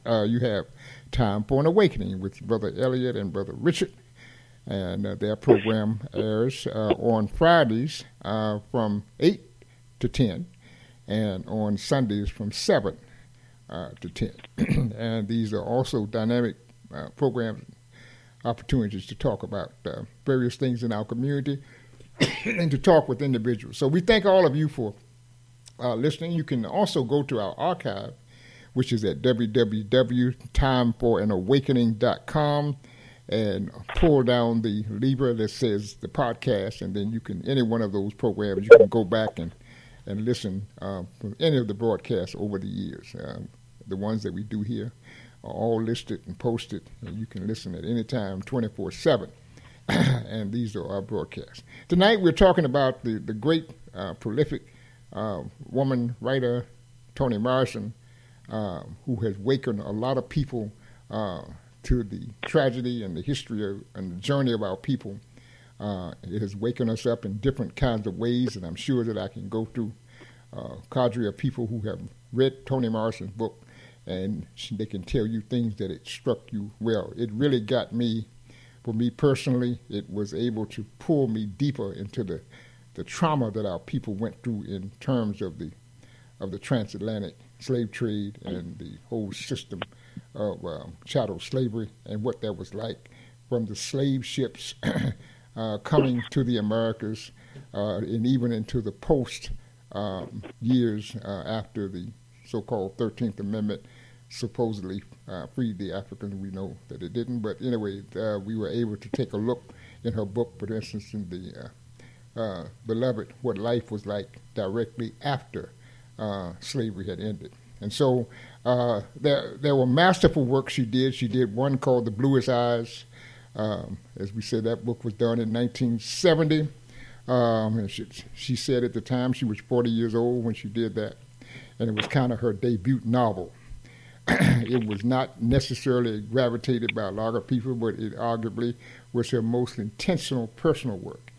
Time for an Awakening with Brother Elliot and Brother Richard. And their program airs on Fridays from 8 to 10 and on Sundays from 7 to 10. And these are also dynamic programs, opportunities to talk about various things in our community and to talk with individuals. So we thank all of you for listening. You can also go to our archive, which is at www.timeforanawakening.com and pull down the lever that says the podcast, and then you can, any one of those programs, you can go back and listen from any of the broadcasts over the years. The ones that we do here are all listed and posted, and you can listen at any time, 24/7. And these are our broadcasts. Tonight we're talking about the great, prolific woman writer, Toni Morrison, who has awakened a lot of people to the tragedy and the history and the journey of our people. It has wakened us up in different kinds of ways, and I'm sure that I can go through a cadre of people who have read Toni Morrison's book, and they can tell you things that it struck you well. It really got me, for me personally, it was able to pull me deeper into the trauma that our people went through in terms of the transatlantic slave trade and the whole system of chattel slavery and what that was like from the slave ships coming to the Americas and even into the post years after the so-called 13th Amendment supposedly freed the Africans. We know that it didn't, but anyway, we were able to take a look in her book, for instance, in the Beloved, what life was like directly after slavery had ended. And so there were masterful works she did. She did one called The Bluest Eyes. As we said, that book was done in 1970. And she said at the time she was 40 years old when she did that. and it was kind of her debut novel. It was not necessarily gravitated by a lot of people, but it arguably was her most intentional personal work.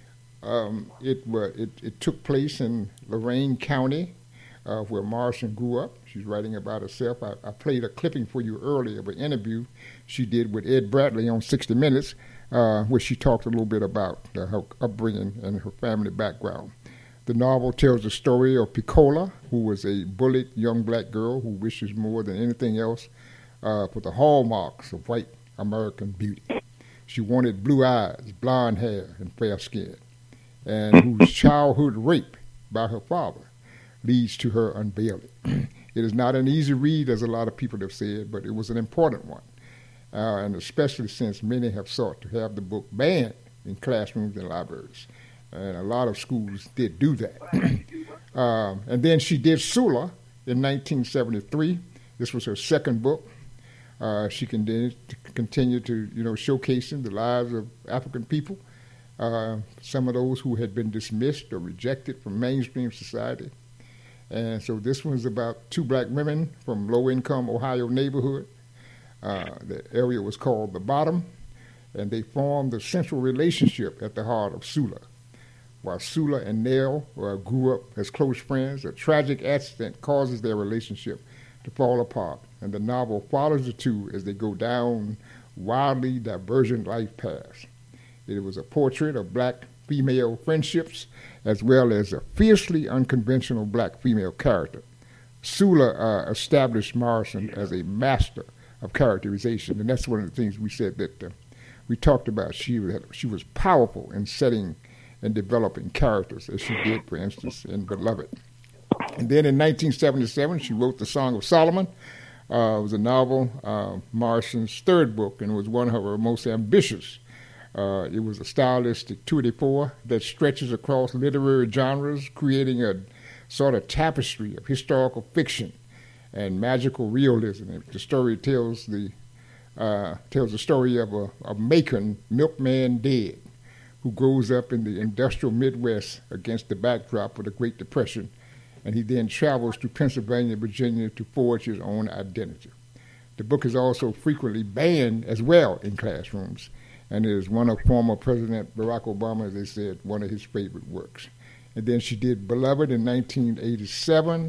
It took place in Lorain County, where Morrison grew up. She's writing about herself. I played a clipping for you earlier of an interview she did with Ed Bradley on 60 Minutes, where she talked a little bit about her upbringing and her family background. The novel tells the story of Piccola, who was a bullied young black girl who wishes more than anything else for the hallmarks of white American beauty. She wanted blue eyes, blonde hair, and fair skin, and whose childhood rape by her father leads to her unveiling. It is not an easy read, as a lot of people have said, but it was an important one, and especially since many have sought to have the book banned in classrooms and libraries. And a lot of schools did do that. And then she did Sula in 1973. This was her second book. She continued to, showcasing the lives of African people, some of those who had been dismissed or rejected from mainstream society. And so this one was about two black women from low-income Ohio neighborhood. The area was called The Bottom, and they formed the central relationship at the heart of Sula. While Sula and Nell grew up as close friends, a tragic accident causes their relationship to fall apart, and the novel follows the two as they go down wildly divergent life paths. It was a portrait of black female friendships as well as a fiercely unconventional black female character. Sula established Morrison as a master of characterization, and that's one of the things we said that we talked about. She was powerful in setting and developing characters, as she did, for instance, in Beloved. And then in 1977, she wrote The Song of Solomon. It was a novel, Morrison's third book, and it was one of her most ambitious. It was a stylistic tour de force that stretches across literary genres, creating a sort of tapestry of historical fiction and magical realism. The story tells the story of a Macon milkman dead, who grows up in the industrial Midwest against the backdrop of the Great Depression, and he then travels to Pennsylvania and Virginia to forge his own identity. The book is also frequently banned as well in classrooms, and it is one of former President Barack Obama, as they said, one of his favorite works. And then she did Beloved in 1987.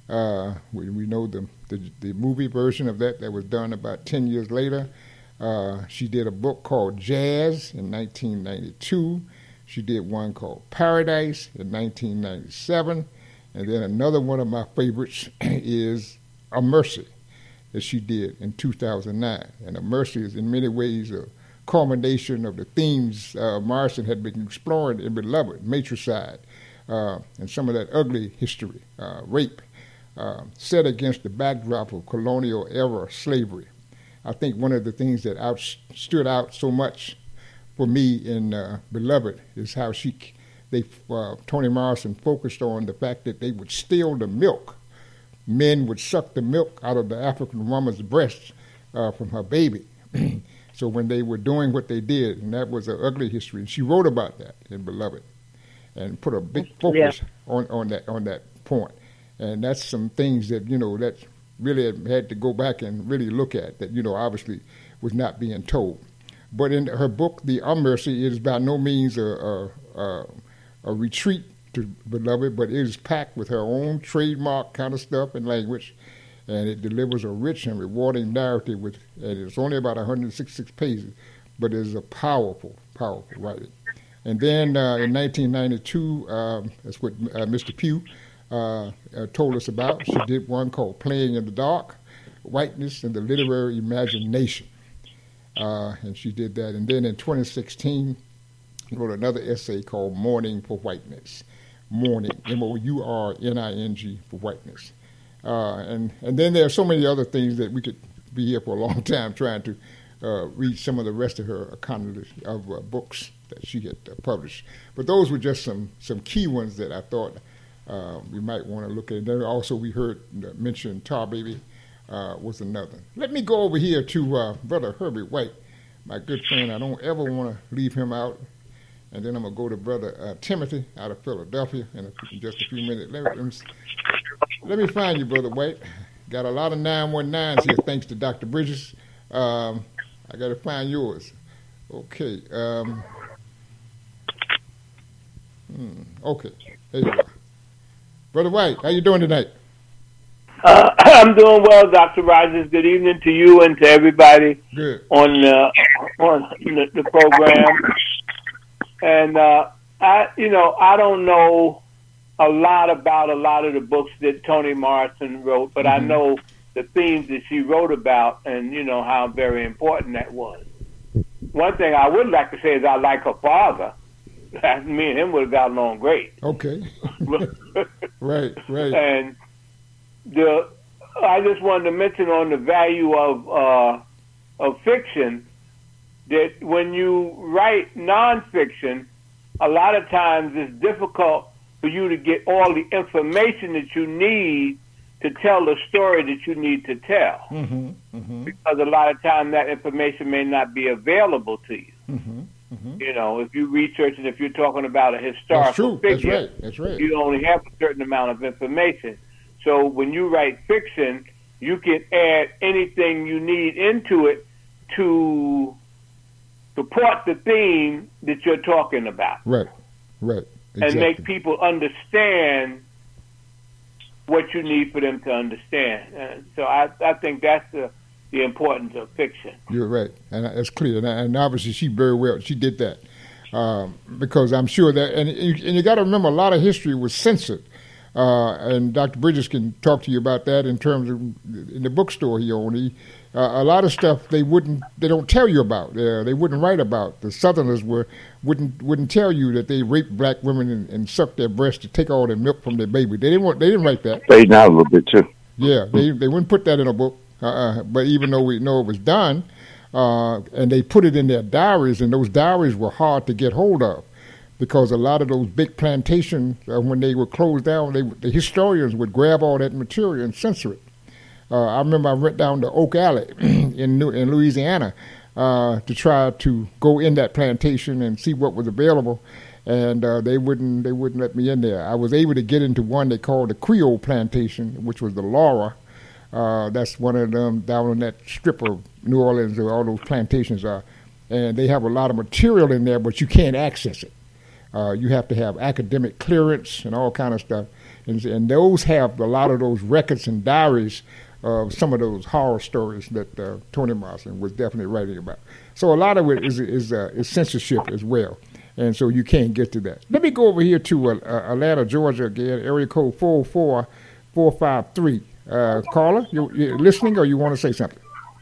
We know the movie version of that was done about 10 years later. She did a book called Jazz in 1992. She did one called Paradise in 1997. And then another one of my favorites is A Mercy that she did in 2009. And A Mercy is in many ways a culmination of the themes Morrison had been exploring in Beloved, matricide, and some of that ugly history, rape, set against the backdrop of colonial-era slavery. I think one of the things that stood out so much for me in Beloved is how Toni Morrison focused on the fact that they would steal the milk. Men would suck the milk out of the African woman's breast from her baby. So when they were doing what they did, and that was an ugly history, and she wrote about that in Beloved, and put a big focus on that point. And that's some things that that really had to go back and really look at that, obviously was not being told. But in her book, The Mercy, it is by no means a retreat to Beloved, but it is packed with her own trademark kind of stuff and language, and it delivers a rich and rewarding narrative and it's only about 166 pages, but it is a powerful, powerful writing. And then in 1992, that's what Mr. Pugh told us about. She did one called Playing in the Dark, Whiteness and the Literary Imagination. And she did that. And then in 2016, she wrote another essay called Mourning for Whiteness. Mourning, M-O-U-R-N-I-N-G, for whiteness. And then there are so many other things that we could be here for a long time trying to read some of the rest of her economy of books that she had published. But those were just some key ones that I thought we might want to look at. And then also we heard mentioned Tar Baby was another. Let me go over here to Brother Herbie White, my good friend. I don't ever want to leave him out. And then I'm going to go to Brother Timothy out of Philadelphia in just a few minutes. Let me find you, Brother White. Got a lot of 919s here, thanks to Dr. Bridges. I got to find yours. Okay. Okay. There you are. Brother White, how you doing tonight? I'm doing well, Dr. Rogers. Good evening to you and to everybody on the program. And I don't know a lot about a lot of the books that Toni Morrison wrote, but I know the themes that she wrote about, and how very important that was. One thing I would like to say is I like her father. Me and him would have gotten along great. Okay. Right. And I just wanted to mention on the value of fiction that when you write nonfiction, a lot of times it's difficult for you to get all the information that you need to tell the story that you need to tell. Because a lot of times that information may not be available to you. If you research and if you're talking about a historical figure, That's right. you only have a certain amount of information. So when you write fiction, you can add anything you need into it to support the theme that you're talking about. Right. Exactly. And make people understand what you need for them to understand. So I think that's the importance of fiction. You're right, and it's clear. And obviously, she did that because I'm sure that, and you got to remember, a lot of history was censored. And Dr. Bridges can talk to you about that in terms of in the bookstore he owned. A lot of stuff they don't tell you about. They wouldn't write about. The Southerners wouldn't tell you that they raped black women and sucked their breasts to take all their milk from their baby. They didn't write that. Fading out a little bit too. Yeah, they wouldn't put that in a book. But even though we know it was done, and they put it in their diaries, and those diaries were hard to get hold of. Because a lot of those big plantations, when they were closed down, the historians would grab all that material and censor it. I remember I went down to Oak Alley in Louisiana to try to go in that plantation and see what was available, and they wouldn't let me in there. I was able to get into one they called the Creole Plantation, which was the Laura. That's one of them down on that strip of New Orleans where all those plantations are, and they have a lot of material in there, but you can't access it. You have to have academic clearance and all kind of stuff. And those have a lot of those records and diaries of some of those horror stories that Toni Morrison was definitely writing about. So a lot of it is censorship as well. And so you can't get to that. Let me go over here to Atlanta, Georgia again, area code 404-453. Caller, you listening or you want to say something?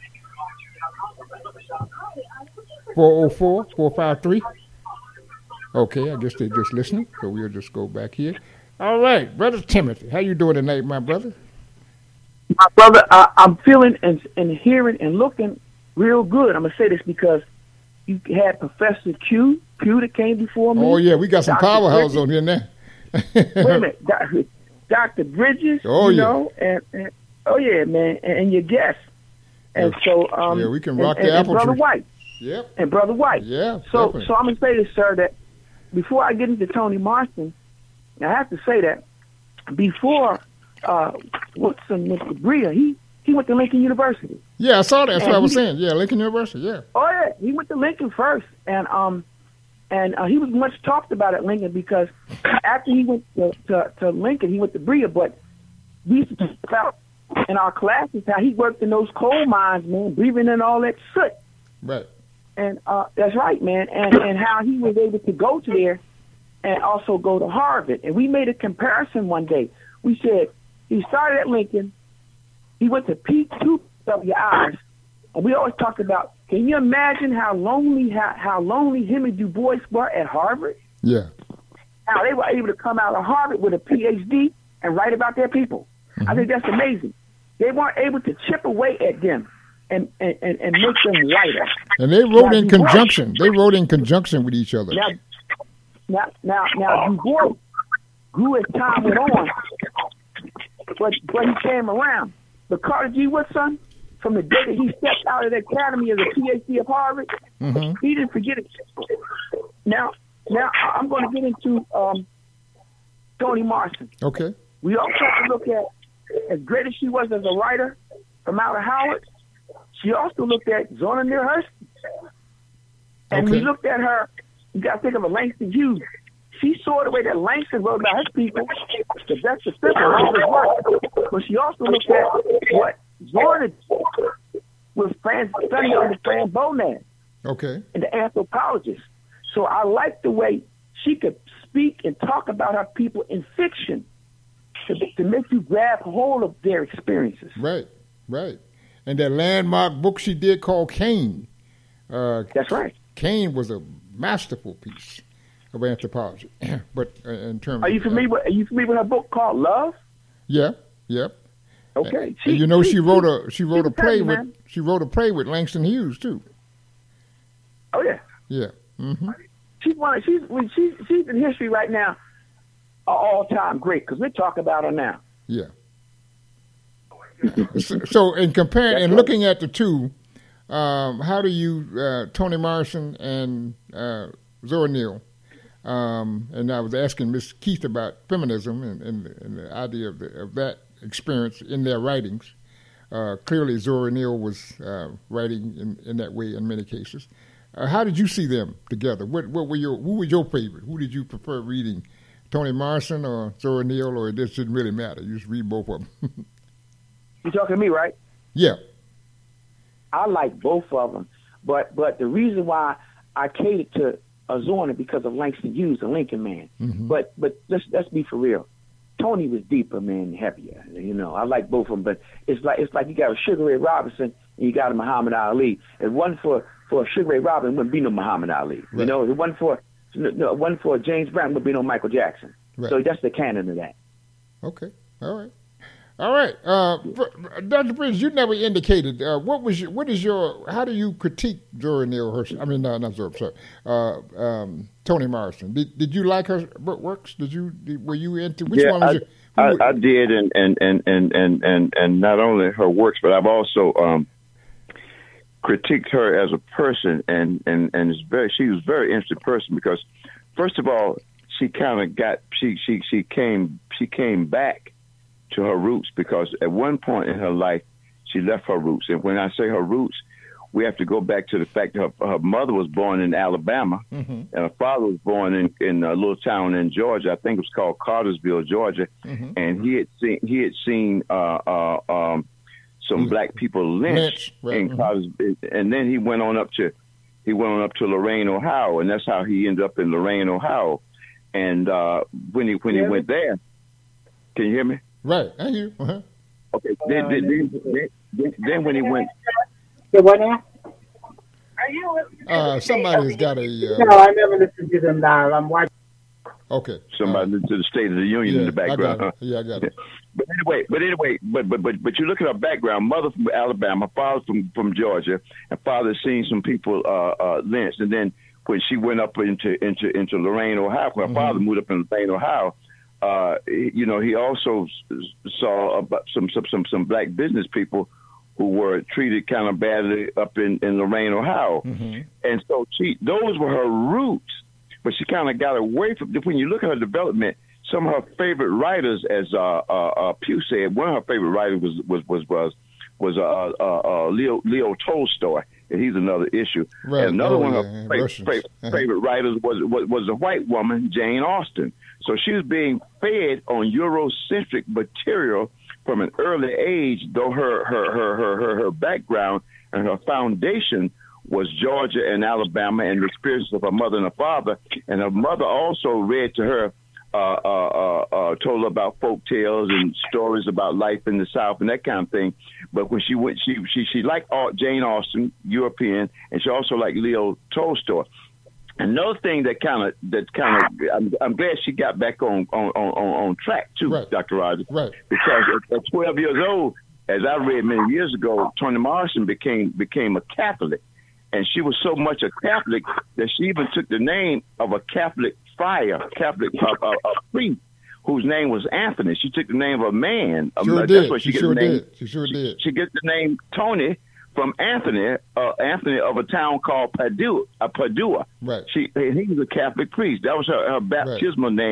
404-453. Okay, I guess they're just listening, so we'll just go back here. All right, Brother Timothy, how you doing tonight, my brother? My brother, I'm feeling and hearing and looking real good. I'm going to say this because you had Professor Q that came before me. Oh, yeah, we got some powerhouse on here now. Wait a minute, Dr. Bridges, and oh, yeah, man, and your guests. And so, yeah, we can rock the apple Brother tree. White. Yep. And Brother White. Yeah, So definitely. I'm going to say this, sir, that before I get into Toni Morrison, I have to say that before Woodson went to Bria, he went to Lincoln University. Yeah, I saw that. That's what I was saying. Yeah, Lincoln University, yeah. Oh, yeah. He went to Lincoln first. And he was much talked about at Lincoln because after he went to Lincoln, he went to Bria. But we used to talk about in our classes how he worked in those coal mines, man, breathing in all that soot. Right. And that's right, man. And how he was able to go to there and also go to Harvard. And we made a comparison one day. We said he started at Lincoln. He went to P2WIs. And we always talked about, can you imagine how lonely him and Du Bois were at Harvard? Yeah. How they were able to come out of Harvard with a PhD and write about their people. Mm-hmm. I think that's amazing. They weren't able to chip away at them and make them whiter. And they wrote in conjunction. They wrote in conjunction with each other. Now, Du Bois grew as time went on, but he came around. But Carter G. Woodson, from the day that he stepped out of the academy as a PhD of Harvard, he didn't forget it. Now I'm going to get into Toni Morrison. Okay. We also have to look at, as great as she was as a writer from out of Howard, she also looked at Zora Neale Hurston. And we looked at her, you got to think of a Langston Hughes. She saw the way that Langston wrote about his people, the best of simple, but she also looked at what Zora was studying under Fran Bonad. Okay. And the anthropologist. So I like the way she could speak and talk about her people in fiction to make you grab hold of their experiences. Right, right. And that landmark book she did called Cain. That's right. Cain was a masterful piece of anthropology. But in terms, are you familiar with her book called Love? Yeah. Yep. Okay. She wrote a play with Langston Hughes too. Oh yeah. Yeah. Mm-hmm. She's in history right now, an all-time great, because we're talking about her now. Yeah. So in comparing and looking at the two, how do you Toni Morrison and Zora Neale? And I was asking Miss Keith about feminism and the idea of that experience in their writings. Clearly, Zora Neale was writing in that way in many cases. How did you see them together? Who was your favorite? Who did you prefer reading, Toni Morrison or Zora Neale, or it just didn't really matter? You just read both of them. You're talking to me, right? Yeah. I like both of them, but the reason why I catered to Zora because of Langston Hughes, the Lincoln Man. Mm-hmm. But let's be for real. Toni was deeper, man, heavier. You know, I like both of them, but it's like you got a Sugar Ray Robinson and you got a Muhammad Ali. If it wasn't for Sugar Ray Robinson, wouldn't be no Muhammad Ali. Right. You know, if it wasn't for James Brown, wouldn't be no Michael Jackson. Right. So that's the canon of that. Okay. All right. Dr. Prince, you never indicated how do you critique Zora Neale Hurston? I mean, not Zora, sorry. Toni Morrison. Did you like her works? Were you into which one was I did, and not only her works, but I've also critiqued her as a person, and she was a very interesting person because, first of all, she came back to her roots, because at one point in her life she left her roots. And when I say her roots, we have to go back to the fact that her mother was born in Alabama, mm-hmm. and her father was born in a little town in Georgia. I think it was called Cartersville, Georgia. Mm-hmm. And he had seen some black people lynched in Cartersville, and then he went on up to Lorain, Ohio, and that's how he ended up in Lorain, Ohio. And when he went there, can you hear me? Right, I hear you. Uh-huh. Okay. Then when he went. What now? Somebody's got a. No, I never listened to them live. I'm watching. Okay. Somebody to the State of the Union in the background. I got it. But you look at her background. Mother from Alabama, father from Georgia, and father seen some people lynched. And then when she went up into Lorain, Ohio, when her father moved up in Lorain, Ohio. He also saw about some black business people who were treated kind of badly up in Lorain, Ohio. Mm-hmm. And so those were her roots, but she kind of got away from, when you look at her development, some of her favorite writers, as Pugh said, one of her favorite writers was Leo Tolstoy, and he's another issue. Right. And another one of her favorite writers was a white woman, Jane Austen. So she was being fed on Eurocentric material from an early age, though her background and her foundation was Georgia and Alabama and the experiences of her mother and her father. And her mother also read to her, told her about folk tales and stories about life in the South and that kind of thing. But when she liked Jane Austen, European, and she also liked Leo Tolstoy. Another thing I'm glad she got back on track too, right. Dr. Rogers. Right. Because at 12 years old, as I read many years ago, Toni Morrison became a Catholic, and she was so much a Catholic that she even took the name of a Catholic friar, a priest, whose name was Anthony. She took the name of a man. That's what she gets the name. She sure did. She gets the name Toni from Anthony of a town called Padua. Right. He was a Catholic priest. That was her baptismal name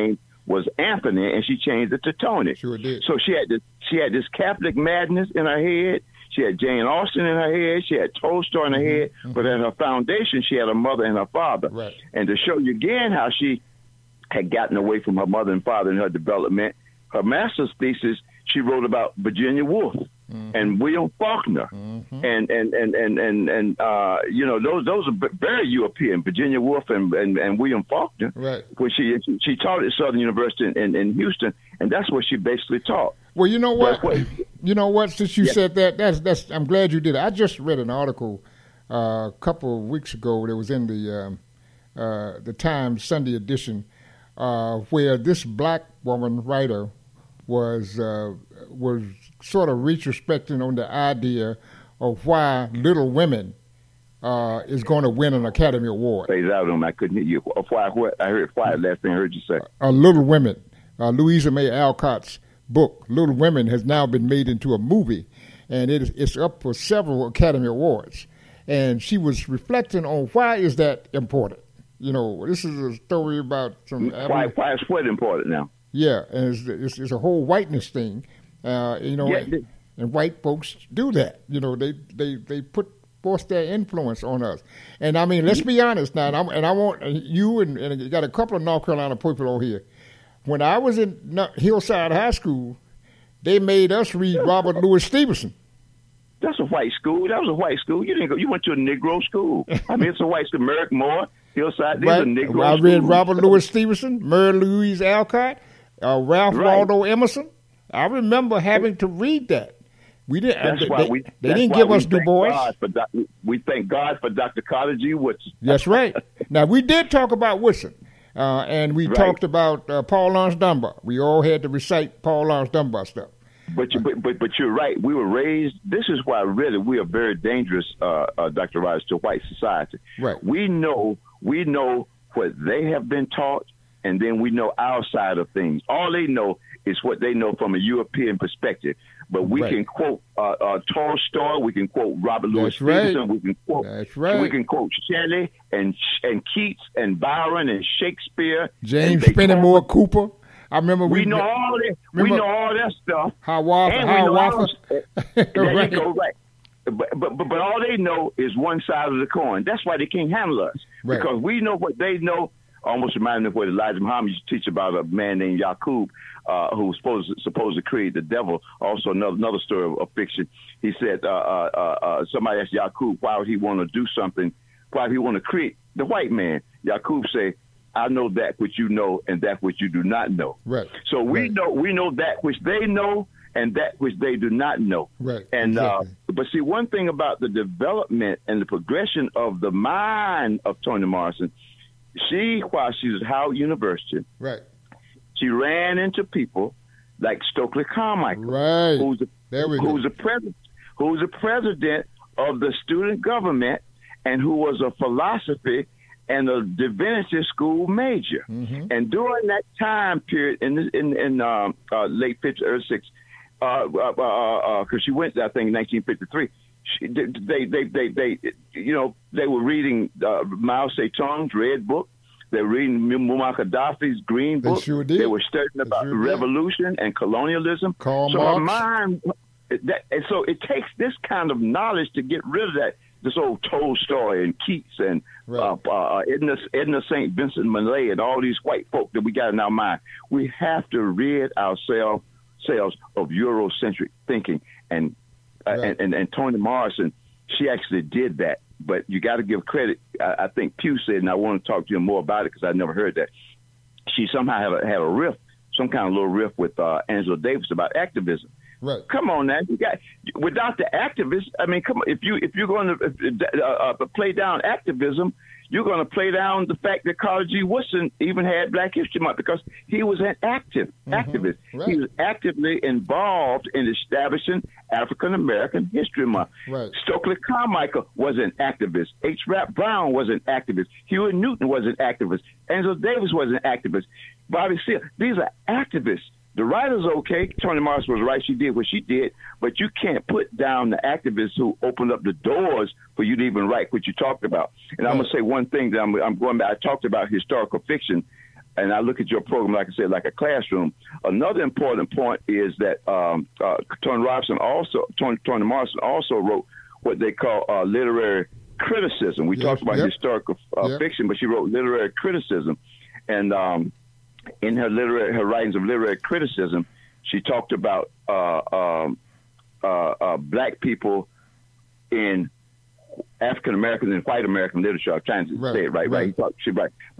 was Anthony, and she changed it to Tony. Sure did. So she had this Catholic madness in her head. She had Jane Austen in her head. She had Tolstoy in her head. But at her foundation, she had her mother and her father. Right. And to show you again how she had gotten away from her mother and father in her development, her master's thesis, she wrote about Virginia Woolf and William Faulkner, and you know, those are very European. Virginia Woolf and William Faulkner, right? Which she taught at Southern University in Houston, and that's what she basically taught. Well, you know what? You know what? Since you said that, that's I'm glad you did it. I just read an article a couple of weeks ago that was in the Times Sunday edition, where this black woman writer was sort of retrospecting on the idea of why Little Women is going to win an Academy Award. Phase out on me. I couldn't hear you. Why? What? I heard why. Last thing I heard you say. Little Women. Louisa May Alcott's book, Little Women, has now been made into a movie, and it's up for several Academy Awards. And she was reflecting on why is that important. You know, this is a story about some. Why is what important now? Yeah, and it's a whole whiteness thing, you know, and white folks do that. You know, they force their influence on us. And I mean, let's be honest now. And I want you and you got a couple of North Carolina people over here. When I was in Hillside High School, they made us read Robert Louis Stevenson. That's a white school. That was a white school. You didn't go. You went to a Negro school. I mean, it's a white school. Merrick Moore, Hillside. These are Negro I read schools. Robert Louis Stevenson, Mary Louise Alcott, Ralph Waldo Emerson. I remember having to read that. We didn't. They didn't give us Du Bois. We thank God for Dr. Carter G. Woodson. That's right. Now we did talk about Woodson, and we talked about Paul Laurence Dunbar. We all had to recite Paul Laurence Dunbar stuff. But you're right. We were raised. This is why really we are very dangerous, Dr. Rogers, to white society. Right. We know what they have been taught, and then we know our side of things. All they know is what they know from a European perspective. But we can quote Tolstoy, we can quote Robert Louis Stevenson, we can quote we can quote Shelley and Keats and Byron and Shakespeare, James Fenimore Cooper. I remember we know all that. We know all that stuff. Hiawatha. There you go, right. But all they know is one side of the coin. That's why they can't handle us, because we know what they know. Almost reminds me of what Elijah Muhammad used to teach about a man named Yaqub, who was supposed to create the devil. Also, another story of fiction. He said somebody asked Yaqub why would he want to do something, why would he want to create the white man. Yaqub said, I know that which you know and that which you do not know. Right. So we know that which they know and that which they do not know. Right. And but see, one thing about the development and the progression of the mind of Toni Morrison, while she was at Howard University, right, she ran into people like Stokely Carmichael, right, who's the president of the student government and who was a philosophy and a divinity school major. Mm-hmm. And during that time period in late 50s, early 60s, because she went, I think, in 1953. They were reading Mao Zedong's Red Book. They were reading Muammar Gaddafi's Green Book. They sure did. They were studying about revolution and colonialism. Karl so Marx. her mind, and so it takes this kind of knowledge to get rid of this old Tolstoy and Keats and Edna St. Vincent Millay and all these white folk that we got in our mind. We have to rid ourselves of Eurocentric thinking, and Toni Morrison, she actually did that. But you got to give credit. I think Pew said, and I want to talk to you more about it because I never heard that. She somehow had a riff, some kind of little riff with Angela Davis about activism. Right. Come on now, without the activists. I mean, come on. If you're going to play down activism, you're going to play down the fact that Carter G. Woodson even had Black History Month because he was an activist. Right. He was actively involved in establishing African American History Month. Right. Stokely Carmichael was an activist. H. Rap Brown was an activist. Huey Newton was an activist. Angela Davis was an activist. Bobby Seale. These are activists. The writer's okay. Toni Morrison was right. She did what she did. But you can't put down the activists who opened up the doors for you to even write what you talked about. And I'm going to say one thing that I'm going back. I talked about historical fiction. and I look at your program, like I said, like a classroom. Another important point is that Toni Morrison also wrote what they call literary criticism. We talked about historical fiction, but she wrote literary criticism. And in her writings of literary criticism, she talked about black people in African American and white American literature. I'm trying to say it right. But she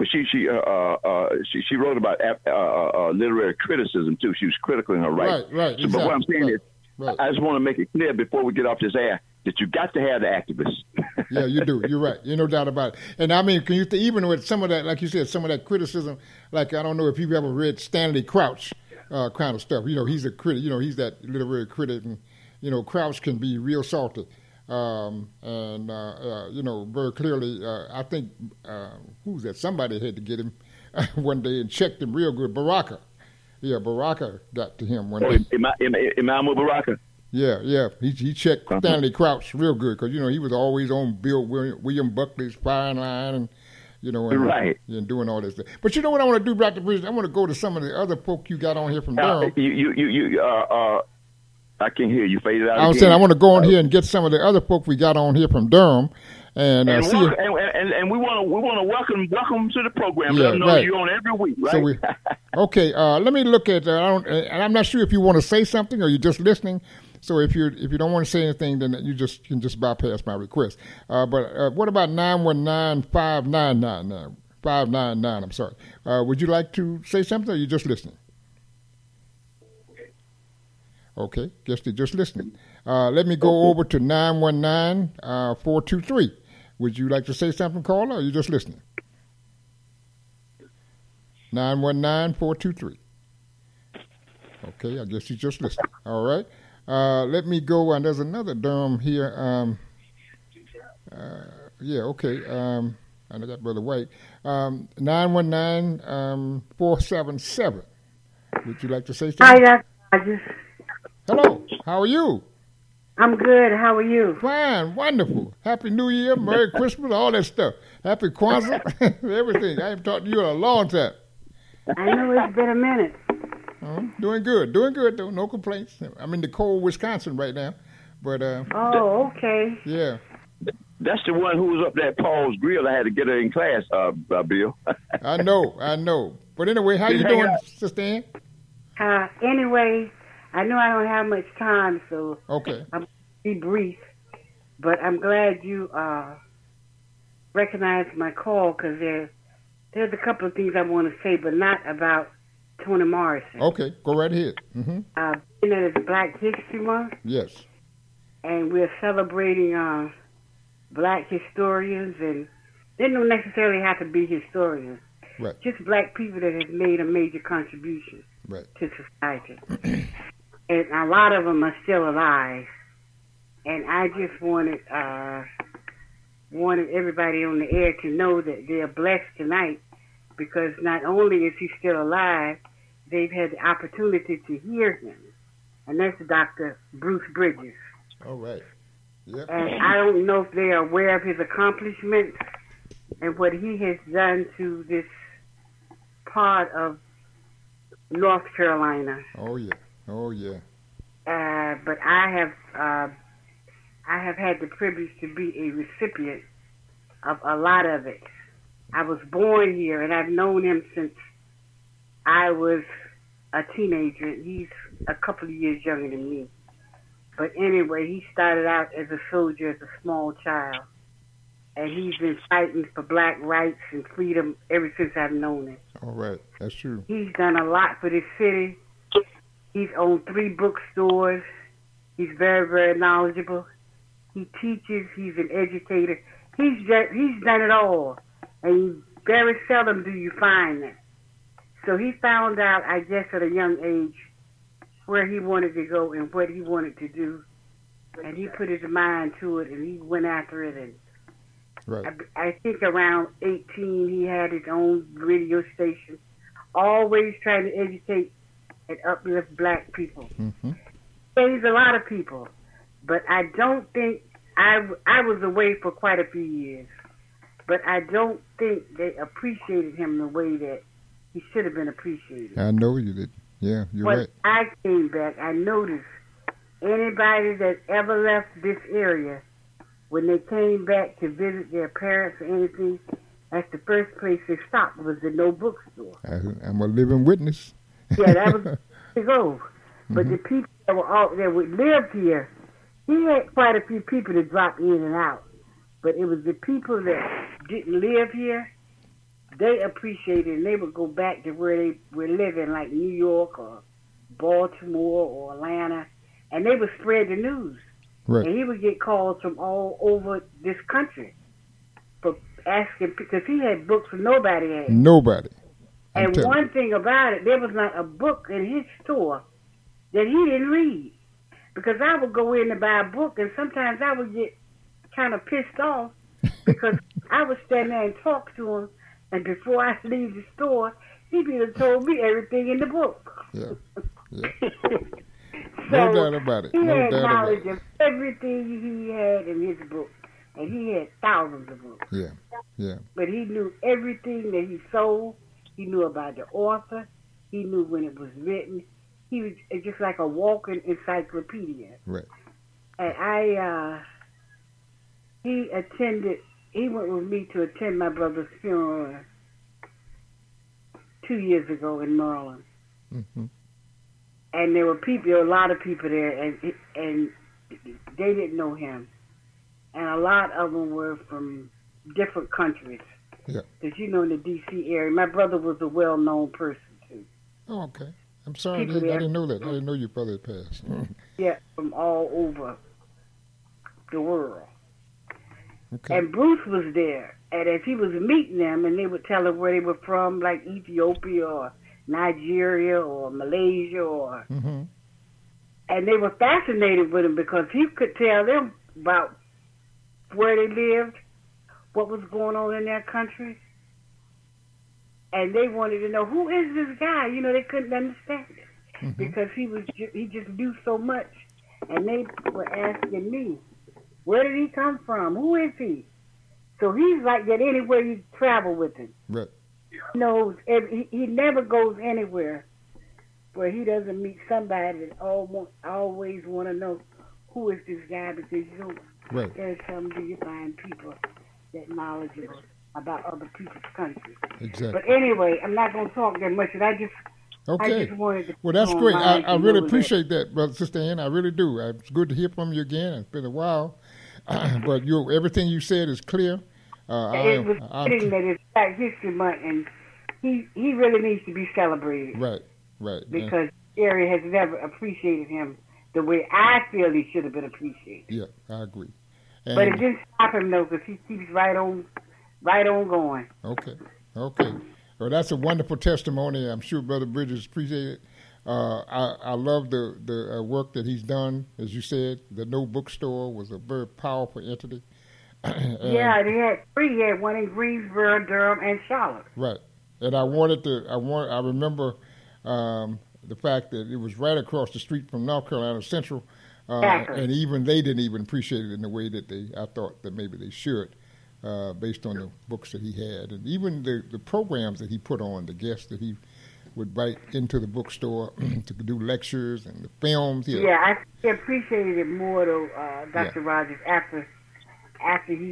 wrote about literary criticism too. She was critical in her writing. Right. So, but what I'm saying is, I just want to make it clear before we get off this air that you got to have the activists. Yeah, you do. You're right. There's no doubt about it. And I mean, can you even with some of that, like you said, some of that criticism, like I don't know if you've ever read Stanley Crouch kind of stuff. He's a critic. He's that literary critic, and Crouch can be real salty. Very clearly, I think who's that? Somebody had to get him one day and checked him real good. Baraka. Yeah, Baraka got to him one day. Imam Baraka. Yeah. He checked Stanley Crouch real good because he was always on Bill William Buckley's firing line and and doing all this stuff. But you know what I want to do, Dr. Bridges? I want to go to some of the other folk you got on here from Durham. I can hear you. Fade it out. I was saying I want to go on here and get some of the other folk we got on here from Durham, and see. And we want to welcome to the program. Let them know you're on every week, right? So okay. Let me look at. And I'm not sure if you want to say something or you're just listening. So if you don't want to say anything, then you can just bypass my request. But what about 919-599? 599. I'm sorry. Would you like to say something, or are you just listening? Okay, guess they're just listening. Let me go over to 919-423. Would you like to say something, caller, or are you just listening? 919-423. Okay, I guess he's just listening. All right. Let me go, and there's another Durham here. Okay. I got Brother White. 919-477. Would you like to say something? Hi, Dr. Hello. How are you? I'm good. How are you? Fine. Wonderful. Happy New Year. Merry Christmas. All that stuff. Happy Kwanzaa. Everything. I haven't talked to you in a long time. I know it's been a minute. Doing good. Doing good, though. No complaints. I'm in the cold Wisconsin right now. But oh, okay. Yeah. That's the one who was up there at Paul's Grill. I had to get her in class, Bill. I know. But anyway, how you doing, Sister Ann? Anyway, I know I don't have much time, so okay. I'm going to be brief. But I'm glad you recognized my call because there's a couple of things I want to say, but not about Toni Morrison. Okay, go right ahead. Mm-hmm. It's Black History Month. Yes. And we're celebrating black historians, and they don't necessarily have to be historians. Right. Just black people that have made a major contribution to society. And a lot of them are still alive. And I just wanted everybody on the air to know that they're blessed tonight, because not only is he still alive, they've had the opportunity to hear him. And that's Dr. Bruce Bridges. All right. Yep. And I don't know if they are aware of his accomplishments and what he has done to this part of North Carolina. Oh yeah. But I have had the privilege to be a recipient of a lot of it. I was born here, and I've known him since I was a teenager. He's a couple of years younger than me. But anyway, he started out as a soldier as a small child. And he's been fighting for black rights and freedom ever since I've known him. All right. That's true. He's done a lot for this city. He's owned 3 bookstores. He's very, very knowledgeable. He teaches. He's an educator. He's done it all. And very seldom do you find that. So he found out, I guess, at a young age where he wanted to go and what he wanted to do. And he put his mind to it, and he went after it. And I think around 18, he had his own radio station, always trying to educate and uplift black people. Mm-hmm. Saves a lot of people. But I don't think, I was away for quite a few years, but I don't think they appreciated him the way that He should have been appreciated. I know you did. Yeah, you're when right. I came back, I noticed anybody that ever left this area, when they came back to visit their parents or anything, that's the first place they stopped was the No Bookstore. I'm a living witness. Yeah, that was to go. But the people that were that would live here, he had quite a few people that dropped in and out. But it was the people that didn't live here, they appreciated it, and they would go back to where they were living, like New York or Baltimore or Atlanta, and they would spread the news. Right. And he would get calls from all over this country for asking, because he had books nobody had. Nobody. And one thing about it, there was not a book in his store that he didn't read. Because I would go in to buy a book, and sometimes I would get kind of pissed off because I would stand there and talk to him, and before I leave the store, he'd be told me everything in the book. Yeah. Yeah. So no doubt about it. He No had doubt knowledge about it. of everything he had in his book, and he had thousands of books. Yeah. Yeah. But he knew everything that he sold. He knew about the author. He knew when it was written. He was just like a walking encyclopedia. Right. And he went with me to attend my brother's funeral 2 years ago in Maryland. Mm-hmm. And there were a lot of people there, and they didn't know him. And a lot of them were from different countries. Yeah. Because, in the D.C. area, my brother was a well-known person, too. Oh, okay. I'm sorry, I didn't know that. I didn't know your brother had passed. Yeah, from all over the world. Okay. And Bruce was there. And as he was meeting them, and they would tell him where they were from, like Ethiopia or Nigeria or Malaysia or... Mm-hmm. And they were fascinated with him because he could tell them about where they lived, what was going on in their country. And they wanted to know, who is this guy? They couldn't understand it because he just knew so much. And they were asking me, where did he come from? Who is he? So he's like that anywhere you travel with him. Right. He knows, he never goes anywhere where he doesn't meet somebody that always want to know, who is this guy? Because right. There's some do you find people that knowledgeable about other people's countries. Exactly. But anyway, I'm not going to talk that much. I just wanted to. Well, that's great. I really appreciate that, Brother Sister Ann. I really do. It's good to hear from you again. It's been a while, but everything you said is clear. It was fitting that it's Black History Month, and he really needs to be celebrated. Right. Right. Because the area has never appreciated him the way I feel he should have been appreciated. Yeah, I agree. But it didn't stop him though, because he keeps right on going. Okay. Well, that's a wonderful testimony. I'm sure Brother Bridges appreciated it. I love the work that he's done. As you said, the No Bookstore was a very powerful entity. Yeah, they had three. He had one in Greensboro, Durham, and Charlotte. Right. And I remember the fact that it was right across the street from North Carolina Central, and even they didn't even appreciate it in the way that I thought that maybe they should, based on the books that he had, and even the programs that he put on, the guests that he would write into the bookstore to do lectures and the films. Yeah, I appreciated it more though, Dr. Rogers, after he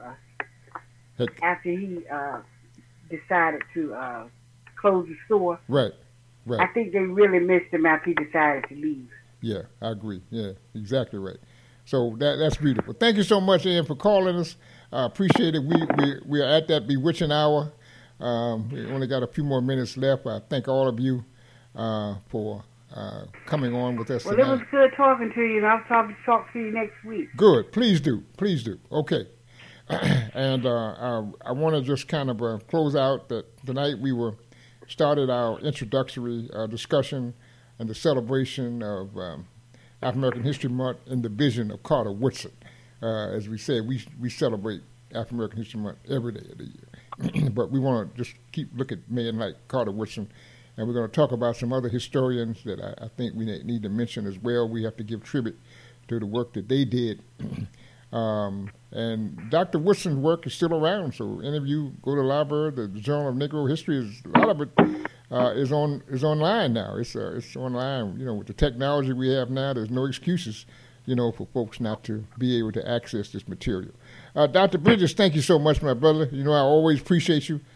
decided to close the store. Right. I think they really missed him after he decided to leave. Yeah, I agree. Yeah, exactly right. So that's beautiful. Thank you so much, Ann, for calling us. I appreciate it. We are at that bewitching hour. We only got a few more minutes left. I thank all of you for coming on with us tonight. It was good talking to you, and I'll talk to you next week. Good. Please do. Okay. And I want to just kind of close out that tonight we started our introductory discussion and the celebration of African American History Month in the vision of Carter Woodson. As we said, we celebrate African American History Month every day of the year. But we want to just keep looking at men like Carter Woodson, and we're going to talk about some other historians that I think we need to mention as well. We have to give tribute to the work that they did And Dr. Woodson's work is still around, so any of you go to the library, the Journal of Negro History, a lot of it is online now. It's online. With the technology we have now, there's no excuses, for folks not to be able to access this material. Dr. Bridges, thank you so much, my brother. I always appreciate you,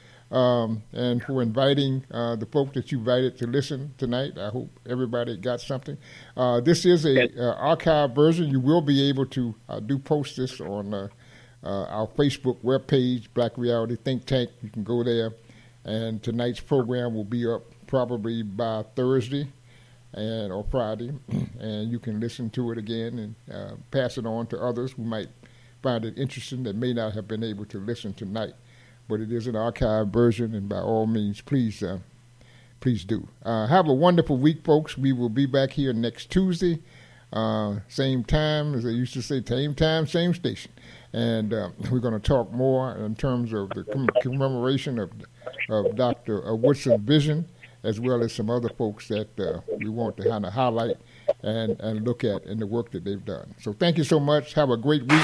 and for inviting the folks that you invited to listen tonight. I hope everybody got something. This is a archived version. You will be able to post this on our Facebook webpage, Black Reality Think Tank. You can go there, and tonight's program will be up probably by Thursday or Friday, and you can listen to it again and pass it on to others who might find it interesting that may not have been able to listen tonight. But it is an archived version, and by all means, please do. Have a wonderful week, folks. We will be back here next Tuesday, same time, as I used to say, same time, same station. And we're going to talk more in terms of the commemoration of Dr. Woodson's vision, as well as some other folks that we want to kind of highlight and look at in the work that they've done. So thank you so much. Have a great week.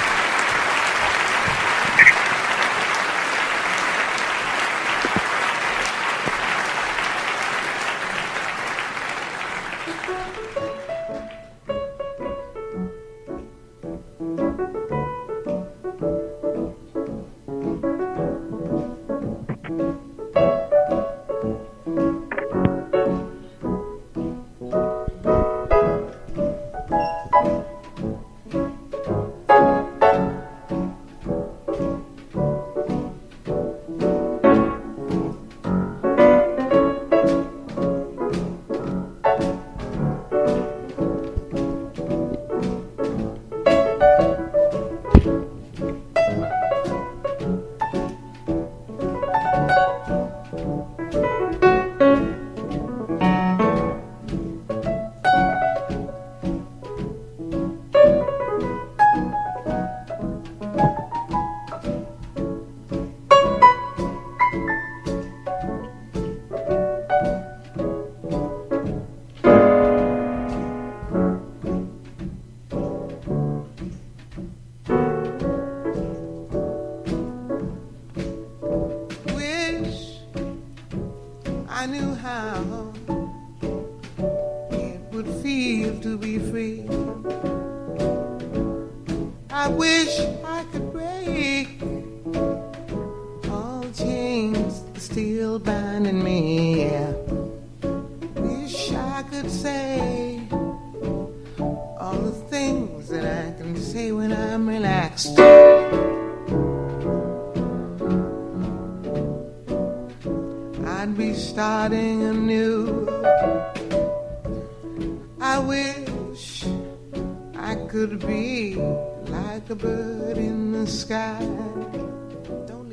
Could be like a bird in the sky. Don't